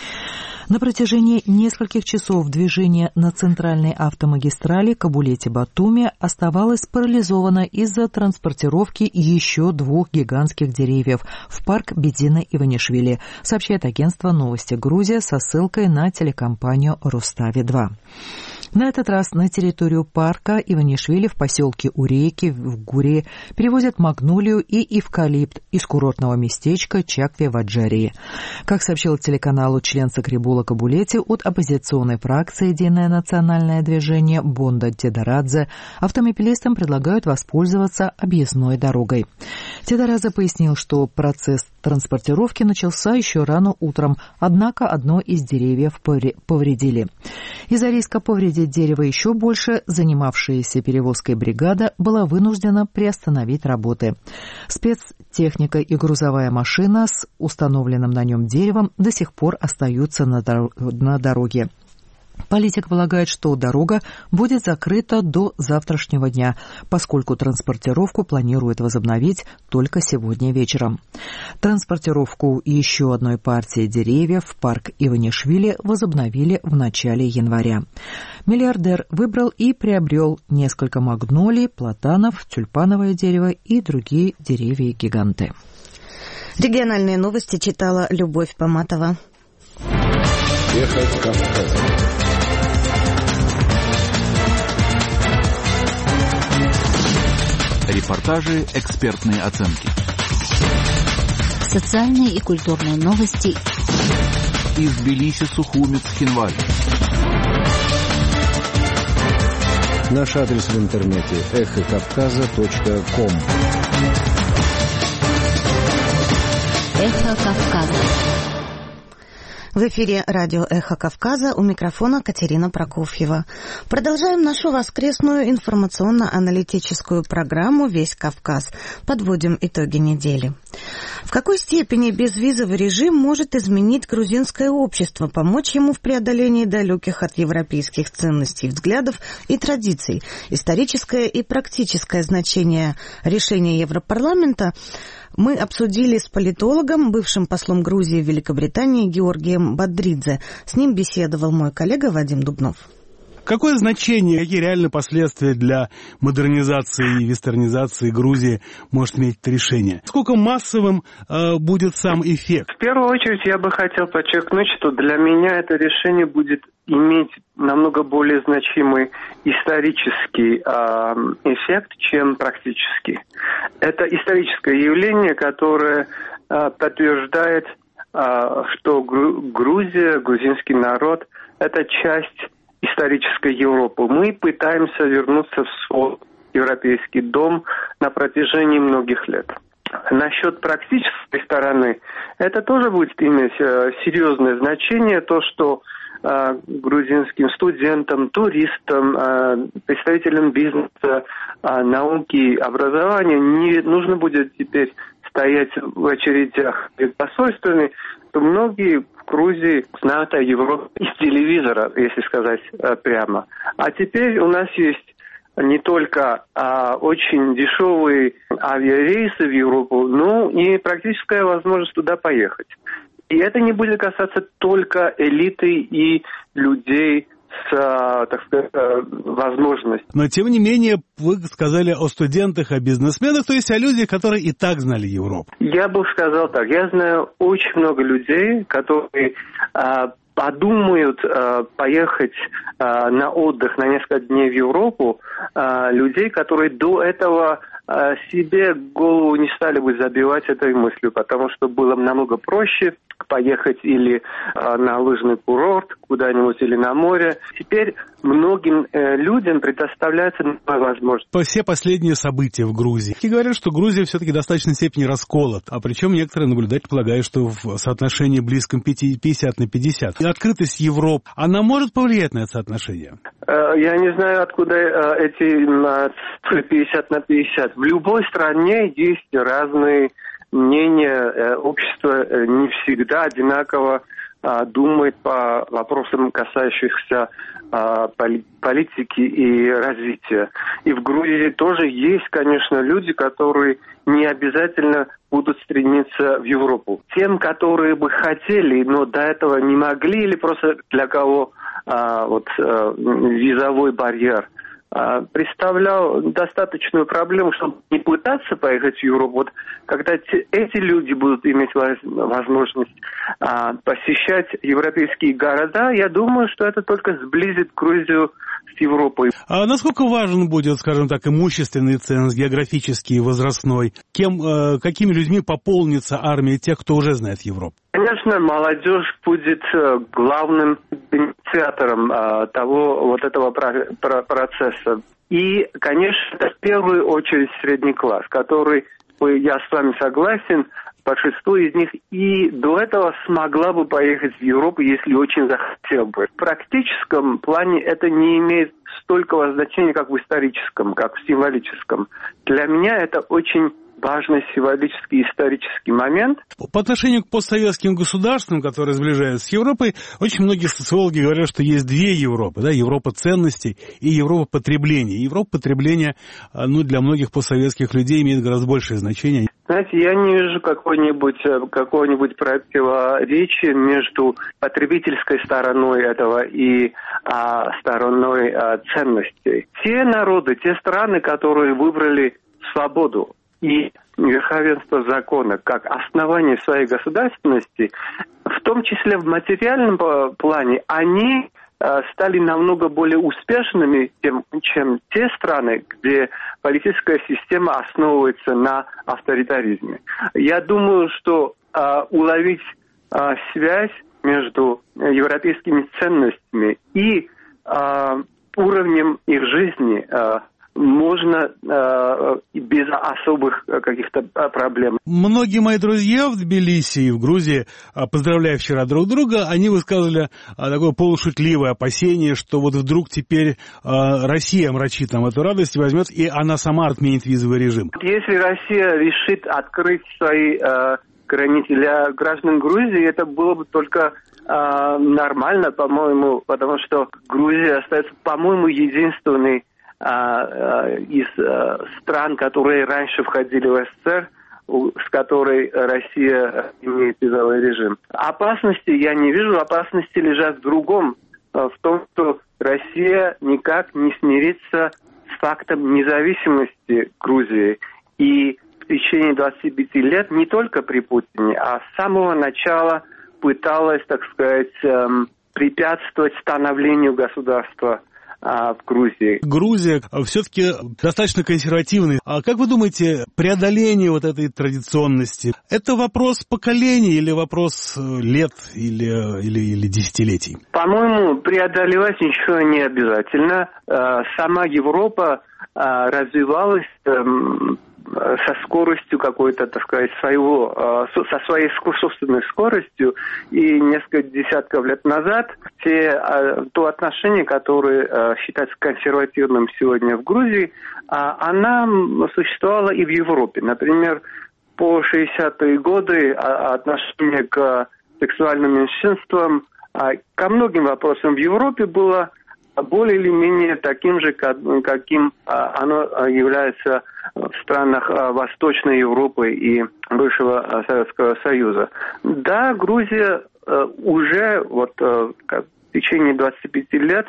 На протяжении нескольких часов движение на центральной автомагистрали Кабулете-Батуми оставалось парализовано из-за транспортировки еще двух гигантских деревьев в парк Бедина Иванишвили, сообщает агентство «Новости Грузия» со ссылкой на телекомпанию «Рустави два». На этот раз на территорию парка Иванишвили в поселке Урейки в Гуре перевозят магнолию и эвкалипт из курортного местечка Чакве-Ваджарии. Как сообщил телеканалу член Сакрибула Кабулети, от оппозиционной фракции «Единое национальное движение» Бонда Тедарадзе автомобилистам предлагают воспользоваться объездной дорогой. Тедарадзе пояснил, что процесс транспортировки начался еще рано утром, однако одно из деревьев повредили. Из-за риска повредить дерево еще больше, занимавшаяся перевозкой бригада была вынуждена приостановить работы. Спецтехника и грузовая машина с установленным на нем деревом до сих пор остаются на, дор- на дороге. Политик полагает, что дорога будет закрыта до завтрашнего дня, поскольку транспортировку планируют возобновить только сегодня вечером. Транспортировку еще одной партии деревьев в парк Иванишвили возобновили в начале января. Миллиардер выбрал и приобрел несколько магнолий, платанов, тюльпановое дерево и другие деревья-гиганты. Региональные новости читала Любовь Баматова. Эхо Кавказа. Репортажи, экспертные оценки. Социальные и культурные новости. Из Тбилиси, Сухуми, Цхинваль. Наш адрес в интернете эхо кавказа точка ком. Эхо Кавказа. В эфире радио «Эхо Кавказа», у микрофона Катерина Прокофьева. Продолжаем нашу воскресную информационно-аналитическую программу «Весь Кавказ». Подводим итоги недели. В какой степени безвизовый режим может изменить грузинское общество, помочь ему в преодолении далеких от европейских ценностей, взглядов и традиций? Историческое и практическое значение решения Европарламента мы обсудили с политологом, бывшим послом Грузии в Великобритании Георгием Бадридзе. С ним беседовал мой коллега Вадим Дубнов. Какое значение, какие реальные последствия для модернизации и вестернизации Грузии может иметь это решение? Сколько массовым э, будет сам эффект? В первую очередь я бы хотел подчеркнуть, что для меня это решение будет иметь намного более значимый исторический э, эффект, чем практический. Это историческое явление, которое э, подтверждает, э, что Гру- Грузия, грузинский народ – это часть исторической Европы. Мы пытаемся вернуться в свой европейский дом на протяжении многих лет. Насчет практической стороны, это тоже будет иметь э, серьезное значение, то, что э, грузинским студентам, туристам, э, представителям бизнеса, э, науки, образования не нужно будет теперь стоять в очередях перед посольствами, то многие в Грузии знают о Европе из телевизора, если сказать э, прямо. А теперь у нас есть не только а, очень дешевые авиарейсы в Европу, но и практическая возможность туда поехать. И это не будет касаться только элиты и людей с, так сказать, возможностью. Но, тем не менее, вы сказали о студентах, о бизнесменах, то есть о людях, которые и так знали Европу. Я бы сказал так. Я знаю очень много людей, которые а, подумают а, поехать а, на отдых на несколько дней в Европу, а, людей, которые до этого а, себе голову не стали бы забивать этой мыслью, потому что было намного проще поехать или а, на лыжный курорт куда-нибудь, или на море. Теперь многим э, людям предоставляется новая возможность. Все последние события в Грузии. И говорят, что Грузия все-таки в достаточной степени расколота. А причем некоторые наблюдатели полагают, что в соотношении близком пятьдесят на пятьдесят. И открытость Европы, она может повлиять на это соотношение? Я не знаю, откуда эти цифры пятьдесят на пятьдесят. В любой стране есть разные мнения. Общество не всегда одинаково думает по вопросам, касающихся политики и развития. И в Грузии тоже есть, конечно, люди, которые не обязательно будут стремиться в Европу. Тем, которые бы хотели, но до этого не могли, или просто для кого а, вот, а, визовой барьер а, представлял достаточную проблему, чтобы не пытаться поехать в Европу. Вот когда те, эти люди будут иметь воз, возможность а, посещать европейские города, я думаю, что это только сблизит Грузию с Европой. А насколько важен будет, скажем так, имущественный ценз, географический, возрастной? Кем, э, какими людьми пополнится армия тех, кто уже знает Европу? Конечно, молодежь будет главным инициатором э, того вот этого про- про- процесса. И, конечно, это в первую очередь средний класс, который, я с вами согласен, большинство из них и до этого смогла бы поехать в Европу, если очень захотел бы. В практическом плане это не имеет столького значения, как в историческом, как в символическом. Для меня это очень важный символический исторический момент. По отношению к постсоветским государствам, которые сближаются с Европой, очень многие социологи говорят, что есть две Европы. Да? Европа ценностей и Европа потребления. Европа потребления, ну, для многих постсоветских людей имеет гораздо большее значение. Знаете, я не вижу какой-нибудь, какой-нибудь противоречия между потребительской стороной этого и а, стороной а, ценностей. Те народы, те страны, которые выбрали свободу и верховенство закона как основание своей государственности, в том числе в материальном плане, они стали намного более успешными, чем, чем те страны, где политическая система основывается на авторитаризме. Я думаю, что э, уловить э, связь между европейскими ценностями и э, уровнем их жизни э, можно э, без особых каких-то проблем. Многие мои друзья в Тбилиси и в Грузии, поздравляя вчера друг друга, они высказывали такое полушутливое опасение, что вот вдруг теперь Россия омрачит нам эту радость, возьмет, и она сама отменит визовый режим. Если Россия решит открыть свои э, границы для граждан Грузии, это было бы только э, нормально, по-моему, потому что Грузия остается, по-моему, единственной из стран, которые раньше входили в СССР, с которой Россия имеет визовый режим. Опасности я не вижу, опасности лежат в другом в том, что Россия никак не смирится с фактом независимости Грузии. И в течение двадцати пяти лет не только при Путине, а с самого начала пыталась, так сказать, препятствовать становлению государства в Грузии. Грузия все-таки достаточно консервативная. А как вы думаете, преодоление вот этой традиционности – это вопрос поколений или вопрос лет или, или, или десятилетий? По-моему, преодолевать ничего не обязательно. Сама Европа развивалась со скоростью какой-то, так сказать, своего, со своей собственной скоростью, и несколько десятков лет назад те, то отношение, которое считается консервативным сегодня в Грузии, она существовала и в Европе. Например, по шестидесятые годы отношение к сексуальным меньшинствам, ко многим вопросам в Европе было более или менее таким же, каким оно является в странах Восточной Европы и бывшего Советского Союза. Да, Грузия уже вот в течение двадцати пяти лет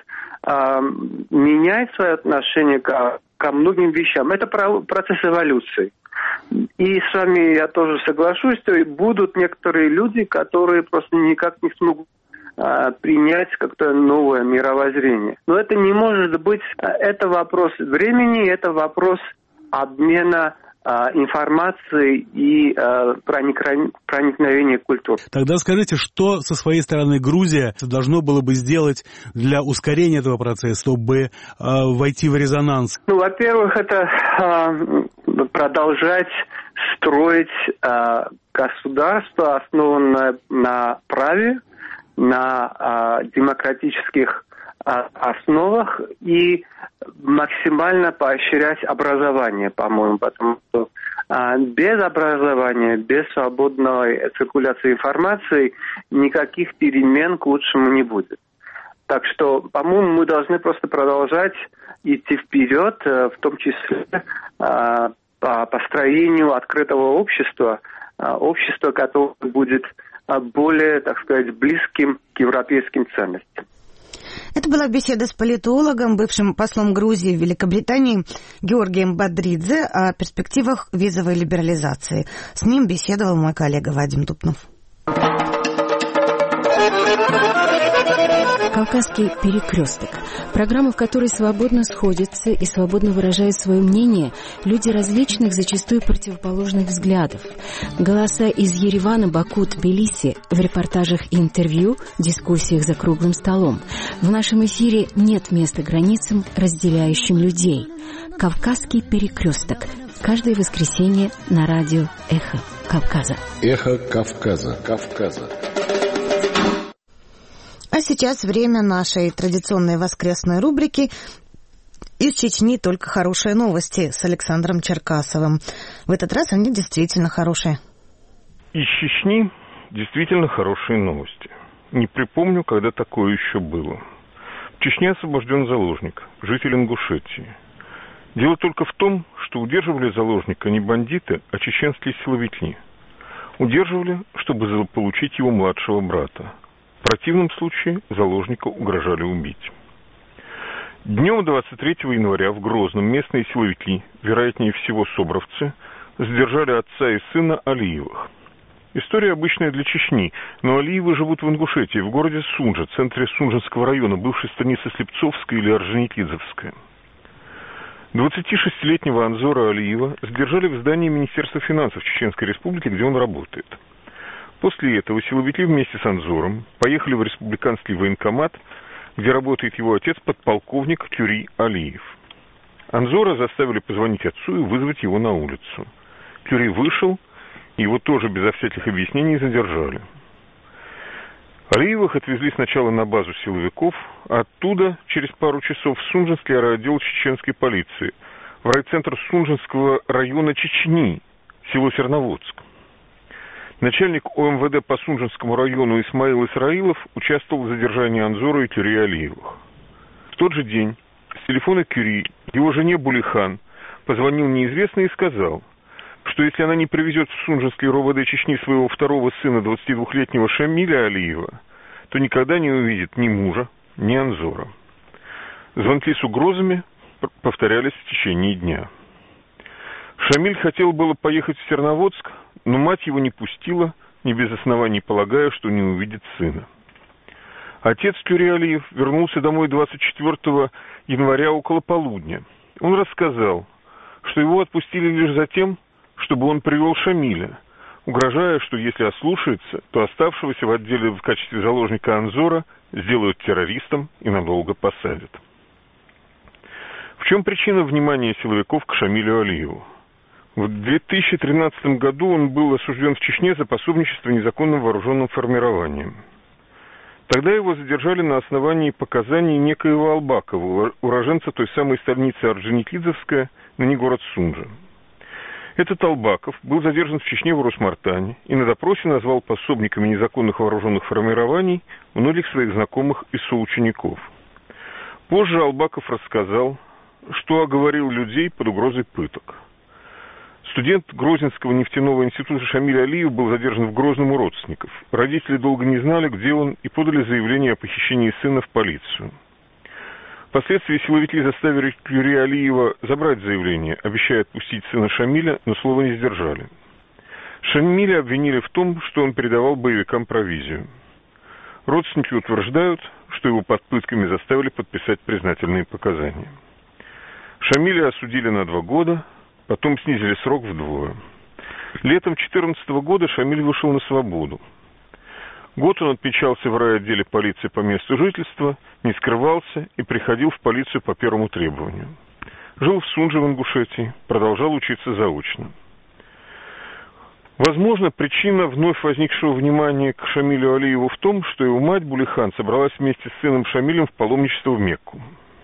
меняет свое отношение ко, ко многим вещам. Это процесс эволюции. И с вами я тоже соглашусь, что будут некоторые люди, которые просто никак не смогут принять как-то новое мировоззрение. Но это не может быть, это вопрос времени, это вопрос обмена а, информацией и а, проникновения культур. Тогда скажите, что со своей стороны Грузия должно было бы сделать для ускорения этого процесса, чтобы а, войти в резонанс? Ну, во-первых, это а, продолжать строить а, государство, основанное на праве, на а, демократических а, основах и максимально поощрять образование, по-моему, потому что а, без образования, без свободной циркуляции информации никаких перемен к лучшему не будет. Так что, по-моему, мы должны просто продолжать идти вперед, в том числе а, по построению открытого общества, а, общества, которое будет более, так сказать, близким к европейским ценностям. Это была беседа с политологом, бывшим послом Грузии в Великобритании Георгием Бодридзе о перспективах визовой либерализации. С ним беседовал мой коллега Вадим Тупнов. «Кавказский перекресток» – программа, в которой свободно сходятся и свободно выражают свое мнение люди различных, зачастую противоположных взглядов. Голоса из Еревана, Баку, Тбилиси в репортажах и интервью, дискуссиях за круглым столом. В нашем эфире нет места границам, разделяющим людей. «Кавказский перекресток» – каждое воскресенье на радио «Эхо Кавказа». «Эхо Кавказа». Кавказа. А сейчас время нашей традиционной воскресной рубрики «Из Чечни только хорошие новости» с Александром Черкасовым. В этот раз они действительно хорошие. Из Чечни действительно хорошие новости. Не припомню, когда такое еще было. В Чечне освобожден заложник, житель Ингушетии. Дело только в том, что удерживали заложника не бандиты, а чеченские силовики. Удерживали, чтобы заполучить его младшего брата. В противном случае заложника угрожали убить. Днем двадцать третьего января в Грозном местные силовики, вероятнее всего собровцы, задержали отца и сына Алиевых. История обычная для Чечни, но Алиевы живут в Ингушетии, в городе Сунжа, центре Сунжинского района, бывшей станицы Слепцовская или Орджоникидзевская. двадцатишестилетнего Анзора Алиева задержали в здании Министерства финансов Чеченской Республики, где он работает. После этого силовики вместе с Анзором поехали в республиканский военкомат, где работает его отец, подполковник Кюри Алиев. Анзора заставили позвонить отцу и вызвать его на улицу. Кюри вышел, его тоже безо всяких объяснений задержали. Алиевых отвезли сначала на базу силовиков, а оттуда через пару часов в Сунжинский аэроотдел чеченской полиции, в райцентр Сунжинского района Чечни, село Серноводск. Начальник ОМВД по Сунжинскому району Исмаил Исраилов участвовал в задержании Анзора и Кюри Алиевых. В тот же день с телефона Кюри его жене Булихан позвонил неизвестный и сказал, что если она не привезет в Сунжинский РОВД Чечни своего второго сына, двадцатидвухлетнего Шамиля Алиева, то никогда не увидит ни мужа, ни Анзора. Звонки с угрозами повторялись в течение дня. Шамиль хотел было поехать в Серноводск, но мать его не пустила, не без оснований полагая, что не увидит сына. Отец Тюреалиев вернулся домой двадцать четвёртого января около полудня. Он рассказал, что его отпустили лишь за тем, чтобы он привел Шамиля, угрожая, что если ослушается, то оставшегося в отделе в качестве заложника Анзора сделают террористом и надолго посадят. В чем причина внимания силовиков к Шамилю Алиеву? В две тысячи тринадцатом году он был осужден в Чечне за пособничество незаконным вооруженным формированием. Тогда его задержали на основании показаний некоего Албакова, уроженца той самой столицы Орджоникидзевская, ныне город Сунжа. Этот Албаков был задержан в Чечне в Урус-Мартане и на допросе назвал пособниками незаконных вооруженных формирований многих своих знакомых и соучеников. Позже Албаков рассказал, что оговорил людей под угрозой пыток. Студент Грозненского нефтяного института Шамиль Алиев был задержан в Грозном у родственников. Родители долго не знали, где он, и подали заявление о похищении сына в полицию. Впоследствии силовики заставили Тюре Алиева забрать заявление, обещая отпустить сына Шамиля, но слова не сдержали. Шамиля обвинили в том, что он передавал боевикам провизию. Родственники утверждают, что его под пытками заставили подписать признательные показания. Шамиля осудили на два года, потом снизили срок вдвое. Летом две тысячи четырнадцатого года Шамиль вышел на свободу. Год он отмечался в райотделе полиции по месту жительства, не скрывался и приходил в полицию по первому требованию. Жил в Сунже в Ингушетии, продолжал учиться заочно. Возможно, причина вновь возникшего внимания к Шамилю Алиеву в том, что его мать Булихан собралась вместе с сыном Шамилем в паломничество в Мекку.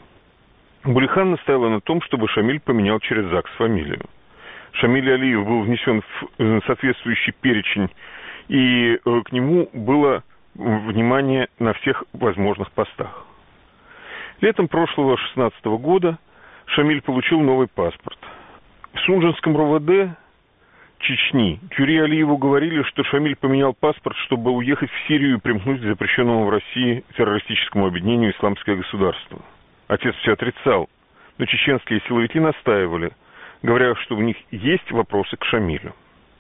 Булихан настаивала на том, чтобы Шамиль поменял через ЗАГС фамилию. Шамиль Алиев был внесен в соответствующий перечень, и к нему было внимание на всех возможных постах. Летом прошлого шестнадцатого года Шамиль получил новый паспорт. В Сунжинском РОВД Чечни Тюре Алиеву говорили, что Шамиль поменял паспорт, чтобы уехать в Сирию и примкнуть к запрещенному в России террористическому объединению «Исламское государство». Отец все отрицал, но чеченские силовики настаивали, говоря, что у них есть вопросы к Шамилю.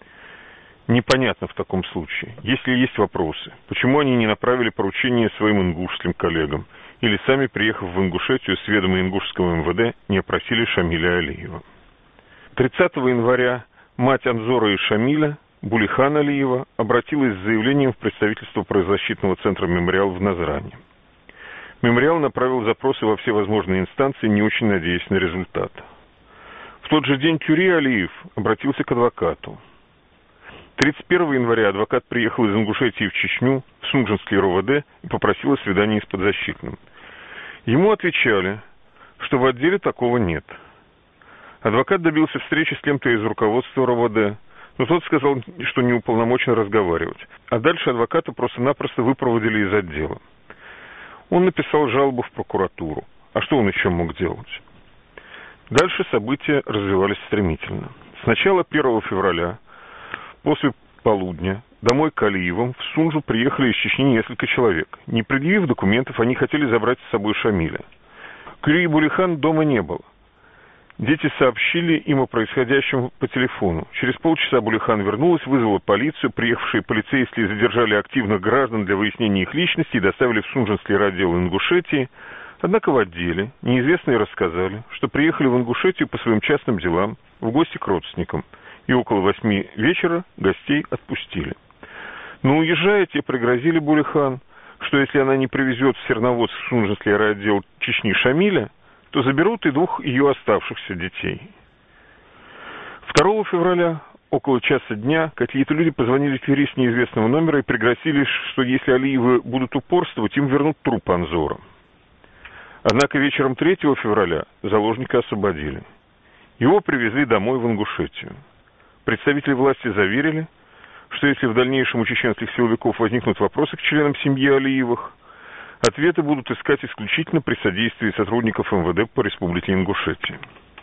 Непонятно в таком случае, если есть вопросы, почему они не направили поручение своим ингушским коллегам или сами, приехав в Ингушетию с ведома ингушского МВД, не опросили Шамиля Алиева. тридцатого января мать Анзора и Шамиля, Булихан Алиева, обратилась с заявлением в представительство правозащитного центра «Мемориал» в Назране. Мемориал направил запросы во все возможные инстанции, не очень надеясь на результат. В тот же день Тюре Алиев обратился к адвокату. тридцать первого января адвокат приехал из Ингушетии в Чечню, в Сунжинский РОВД, и попросил о свидании с подзащитным. Ему отвечали, что в отделе такого нет. Адвокат добился встречи с кем-то из руководства РОВД, но тот сказал, что не уполномочен разговаривать. А дальше адвоката просто-напросто выпроводили из отдела. Он написал жалобу в прокуратуру. А что он еще мог делать? Дальше события развивались стремительно. Сначала первого февраля, после полудня, домой к Алиевым в Сунжу приехали из Чечни несколько человек. Не предъявив документов, они хотели забрать с собой Шамиля. Кюри и Булихан дома не было. Дети сообщили им о происходящем по телефону. Через полчаса Булихан вернулась, вызвала полицию. Приехавшие полицейские задержали активных граждан для выяснения их личности и доставили в Сунжинский райотдел Ингушетии. Однако в отделе неизвестные рассказали, что приехали в Ингушетию по своим частным делам, в гости к родственникам, и около восьми вечера гостей отпустили. Но уезжая, те пригрозили Булихан, что если она не привезет в Серноводск в Сунжинский райотдел Чечни Шамиля, то заберут и двух ее оставшихся детей. второго февраля, около часа дня, какие-то люди позвонили в дверь с неизвестного номера и пригрозили, что если Алиевы будут упорствовать, им вернут труп Анзора. Однако вечером третьего февраля заложника освободили. Его привезли домой в Ингушетию. Представители власти заверили, что если в дальнейшем у чеченских силовиков возникнут вопросы к членам семьи Алиевых, ответы будут искать исключительно при содействии сотрудников МВД по республике Ингушетия.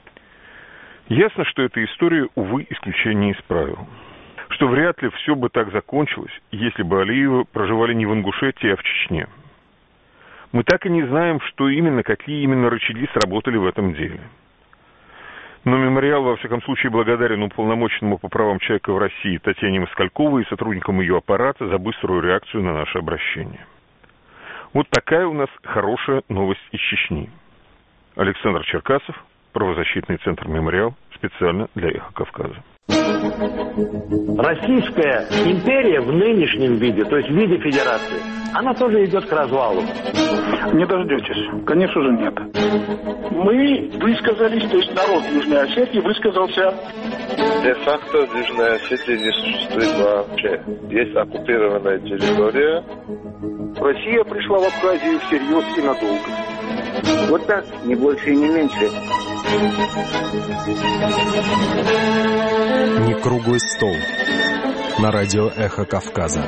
Ясно, что эта история, увы, исключение из правил. Что вряд ли все бы так закончилось, если бы Алиевы проживали не в Ингушетии, а в Чечне. Мы так и не знаем, что именно, какие именно рычаги сработали в этом деле. Но мемориал, во всяком случае, благодарен уполномоченному по правам человека в России Татьяне Москальковой и сотрудникам ее аппарата за быструю реакцию на наше обращение. Вот такая у нас хорошая новость из Чечни. Александр Черкасов, правозащитный центр «Мемориал», специально для «Эхо Кавказа». Российская империя в нынешнем виде, то есть в виде федерации, она тоже идет к развалу. Не дождетесь. Конечно же, нет. Мы высказались, то есть народ Южной Осетии высказался. Де-факто в Южной Осетии не существует вообще. Есть оккупированная территория. Россия пришла в Абхазию всерьез и надолго. Вот так, не больше и не меньше. Не круглый стол. На радио «Эхо Кавказа».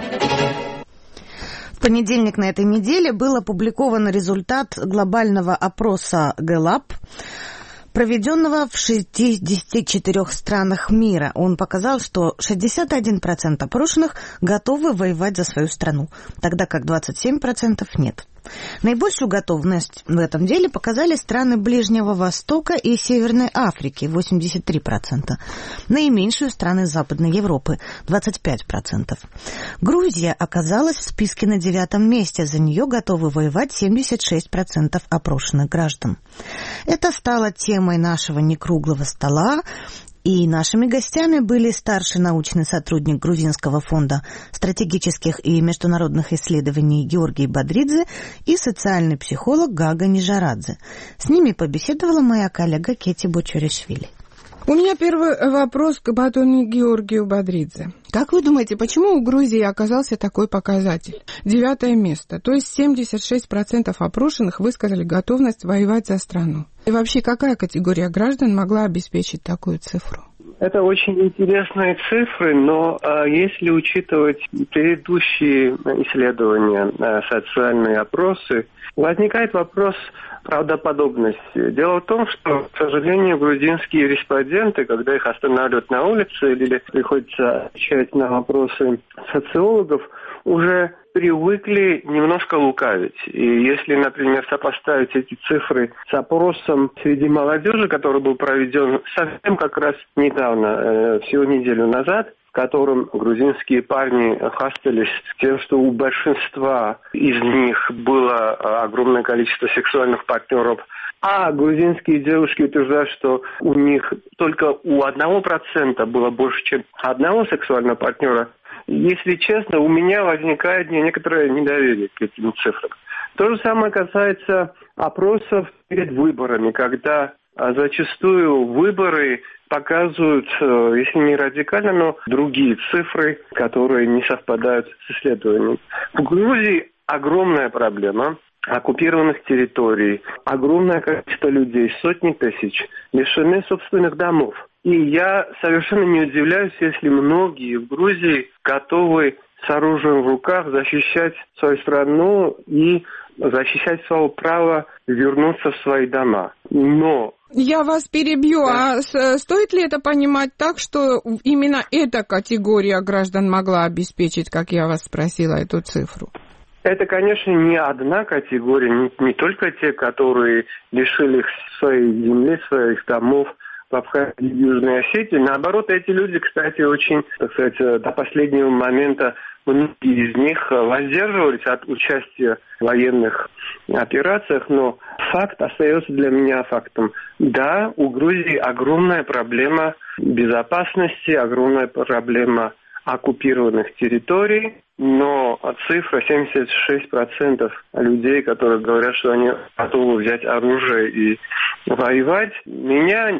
В понедельник на этой неделе был опубликован результат глобального опроса Гэллап, проведенного в шестидесяти четырёх странах мира. Он показал, что шестьдесят один процент опрошенных готовы воевать за свою страну, тогда как двадцать семь процентов нет. Наибольшую готовность в этом деле показали страны Ближнего Востока и Северной Африки, восемьдесят три процента. Наименьшую страны Западной Европы, двадцать пять процентов. Грузия оказалась в списке на девятом месте. За нее готовы воевать семьдесят шесть процентов опрошенных граждан. Это стало темой нашего некруглого стола. И нашими гостями были старший научный сотрудник Грузинского фонда стратегических и международных исследований Георгий Бодридзе и социальный психолог Гага Нижарадзе. С ними побеседовала моя коллега Кети Бочуришвили. У меня первый вопрос к Батону Георгию Бодридзе. Как вы думаете, почему у Грузии оказался такой показатель? Девятое место. То есть семьдесят шесть процентов опрошенных высказали готовность воевать за страну. И вообще, какая категория граждан могла обеспечить такую цифру? Это очень интересные цифры, но а, если учитывать предыдущие исследования, а, социальные опросы, возникает вопрос правдоподобности. Дело в том, что, к сожалению, грузинские респонденты, когда их останавливают на улице или приходится отвечать на вопросы социологов, уже привыкли немножко лукавить. И если, например, сопоставить эти цифры с опросом среди молодежи, который был проведен совсем как раз недавно, э, всего неделю назад, в котором грузинские парни хвастались тем, что у большинства из них было огромное количество сексуальных партнеров, а грузинские девушки утверждают, что у них только у одного процента было больше, чем одного сексуального партнера. Если честно, у меня возникает некоторое недоверие к этим цифрам. То же самое касается опросов перед выборами, когда зачастую выборы показывают, если не радикально, но другие цифры, которые не совпадают с исследованием. В Грузии огромная проблема оккупированных территорий, огромное количество людей, сотни тысяч, лишены собственных домов. И я совершенно не удивляюсь, если многие в Грузии готовы с оружием в руках защищать свою страну и защищать свое право вернуться в свои дома. Но... Я вас перебью. Да. А стоит ли это понимать так, что именно эта категория граждан могла обеспечить, как я вас спросила, эту цифру? Это, конечно, не одна категория, не, не только те, которые лишили своей земли, своих домов в Абхазии и Южной Осетии. Наоборот, эти люди, кстати, очень, так сказать, до последнего момента многие из них воздерживались от участия в военных операциях, но факт остается для меня фактом. Да, у Грузии огромная проблема безопасности, огромная проблема оккупированных территорий, но цифра семьдесят шесть процентов людей, которые говорят, что они готовы взять оружие и воевать, меня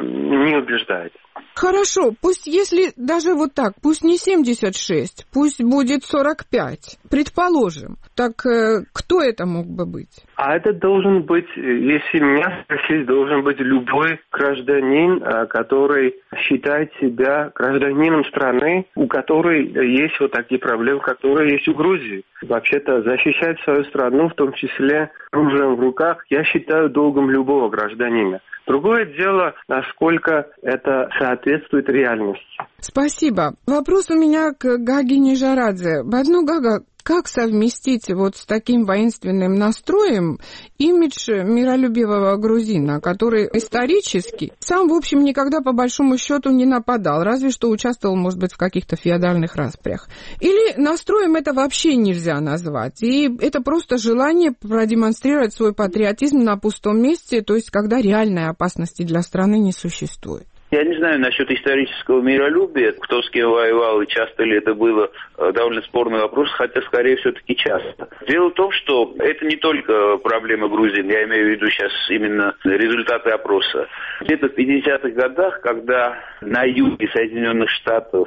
не убеждает. Хорошо, пусть если даже вот так, пусть не семьдесят шесть, пусть будет сорок пять, предположим. Так э, кто это мог бы быть? А это должен быть, если меня спросить, должен быть любой гражданин, который считает себя гражданином страны, у которой есть вот такие проблемы, которые есть у Грузии. Вообще-то защищать свою страну, в том числе оружием в руках, я считаю долгом любого гражданина. Другое дело, насколько это соответствует реальности. Спасибо. Вопрос у меня к Гаге Нижарадзе. Бадну Гага, как совместить вот с таким воинственным настроем имидж миролюбивого грузина, который исторически сам, в общем, никогда по большому счету не нападал, разве что участвовал, может быть, в каких-то феодальных распрях. Или настроем это вообще нельзя назвать, и это просто желание продемонстрировать свой патриотизм на пустом месте, то есть когда реальной опасности для страны не существует. Я не знаю насчет исторического миролюбия, кто с кем воевал и часто ли это было, довольно спорный вопрос, хотя скорее все-таки часто. Дело в том, что это не только проблема грузин, я имею в виду сейчас именно результаты опроса. Где-то в пятидесятых годах, когда на юге Соединенных Штатов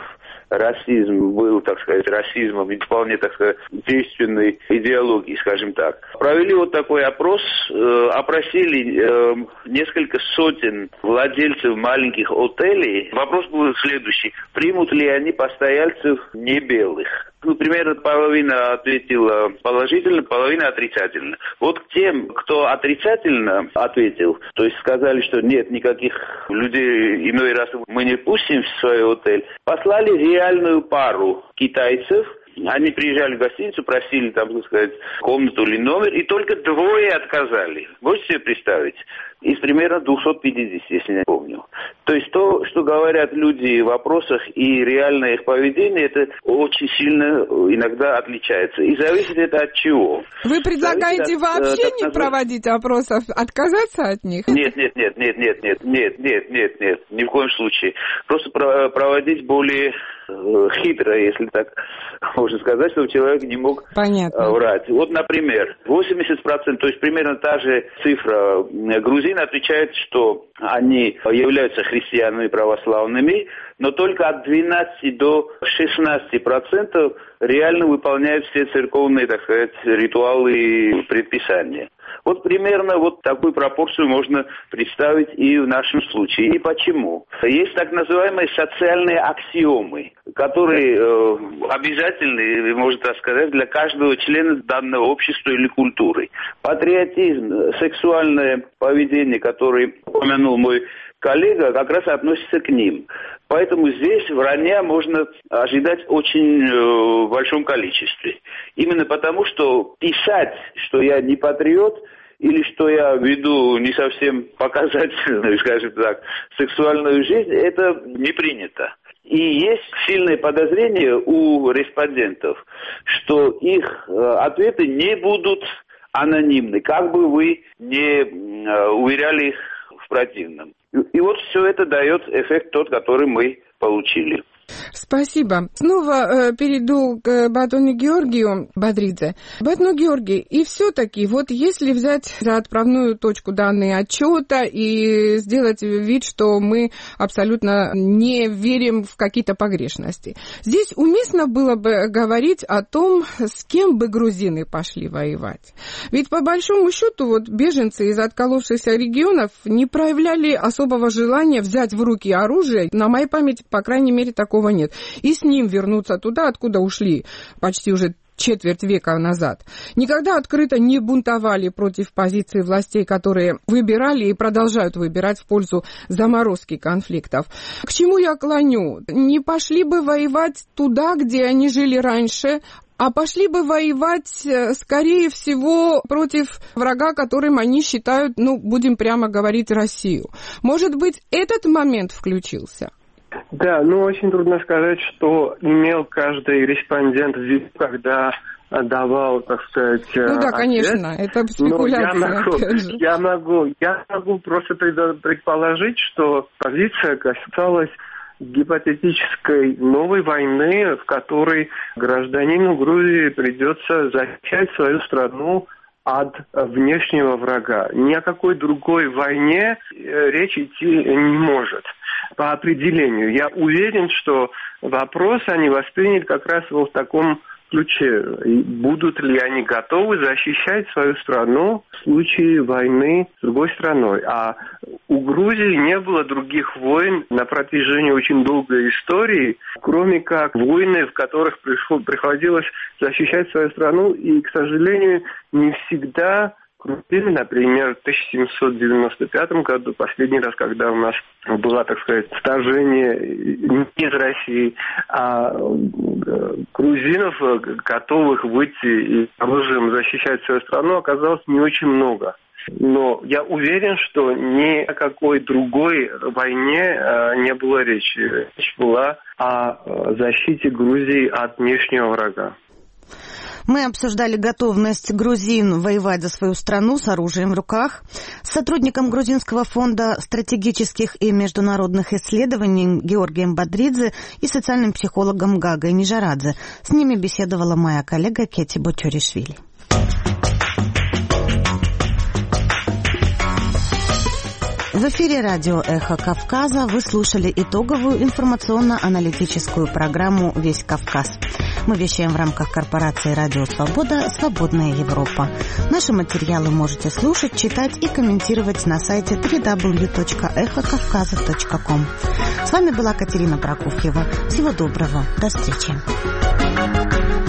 расизм был, так сказать, расизмом и вполне, так сказать, действенной идеологией, скажем так. Провели вот такой опрос, э, опросили э, несколько сотен владельцев маленьких отелей. Вопрос был следующий. Примут ли они постояльцев не белых? Ну, примерно половина ответила положительно, половина отрицательно. Вот к тем, кто отрицательно ответил, то есть сказали, что нет, никаких людей иной раз мы не пустим в свой отель, послали реальную пару китайцев. Они приезжали в гостиницу, просили там, так сказать, комнату или номер, и только двое отказали. Можете себе представить? Из примерно двести пятьдесят, если я помню. То есть то, что говорят люди в вопросах и реальное их поведение, это очень сильно иногда отличается. И зависит это от чего? Вы предлагаете от, вообще так, не проводить опросов, отказаться от них? Нет, нет, нет, нет, нет, нет, нет, нет, нет, нет, ни в коем случае. Просто проводить более хитро, если так можно сказать, чтобы человек не мог Понятно. врать. Вот, например, восемьдесят процентов, то есть примерно та же цифра грузин отвечает, что они являются христианами православными, но только от двенадцати до шестнадцати процентов реально выполняют все церковные, так сказать, ритуалы и предписания. Вот примерно вот такую пропорцию можно представить и в нашем случае. И почему? Есть так называемые социальные аксиомы, которые э, обязательны, можно так сказать, для каждого члена данного общества или культуры. Патриотизм, сексуальное поведение, которое упомянул мой коллега, как раз относится к ним. Поэтому здесь вранья можно ожидать очень э, в большом количестве. Именно потому, что писать, что я не патриот, или что я веду не совсем показательную, скажем так, сексуальную жизнь, это не принято. И есть сильное подозрение у респондентов, что их э, ответы не будут анонимны, как бы вы не э, уверяли их в противном. И вот все это дает эффект тот, который мы получили. Спасибо. Снова э, перейду к Батону Георгию Бодридзе. Батон Георгий, и все-таки, вот если взять за отправную точку данные отчета и сделать вид, что мы абсолютно не верим в какие-то погрешности, здесь уместно было бы говорить о том, с кем бы грузины пошли воевать. Ведь по большому счету вот беженцы из отколовшихся регионов не проявляли особого желания взять в руки оружие. На моей памяти, по крайней мере, такого нет. И с ним вернуться туда, откуда ушли почти уже четверть века назад. Никогда открыто не бунтовали против позиций властей, которые выбирали и продолжают выбирать в пользу заморозки конфликтов. К чему я клоню? Не пошли бы воевать туда, где они жили раньше, а пошли бы воевать, скорее всего, против врага, которым они считают, ну, будем прямо говорить, Россию. Может быть, этот момент включился? Да, ну очень трудно сказать, что имел каждый респондент в виду, когда давал, так сказать, ну да, ответ. Конечно, это спекуляция. Но я могу, я могу, я могу просто предположить, что позиция касалась гипотетической новой войны, в которой гражданину Грузии придется защищать свою страну от внешнего врага. Ни о какой другой войне речь идти не может. По определению. Я уверен, что вопрос они восприняли как раз вот в таком ключе. И будут ли они готовы защищать свою страну в случае войны с другой страной. А у Грузии не было других войн на протяжении очень долгой истории, кроме как войны, в которых пришло, приходилось защищать свою страну. И, к сожалению, не всегда грузины, например, в тысяча семьсот девяносто пятом году, последний раз, когда у нас было, так сказать, вторжение не из России, а грузинов, готовых выйти и оружием защищать свою страну, оказалось не очень много. Но я уверен, что ни о какой другой войне не было речи. Речь была о защите Грузии от внешнего врага. Мы обсуждали готовность грузин воевать за свою страну с оружием в руках с сотрудником Грузинского фонда стратегических и международных исследований Георгием Бодридзе и социальным психологом Гагой Нижарадзе. С ними беседовала моя коллега Кети Ботюришвили. В эфире радио «Эхо Кавказа» вы слушали итоговую информационно-аналитическую программу «Весь Кавказ». Мы вещаем в рамках корпорации «Радио Свобода. Свободная Европа». Наши материалы можете слушать, читать и комментировать на сайте дабл ю дабл ю дабл ю точка эхо кавказа точка ком. С вами была Катерина Прокофьева. Всего доброго. До встречи.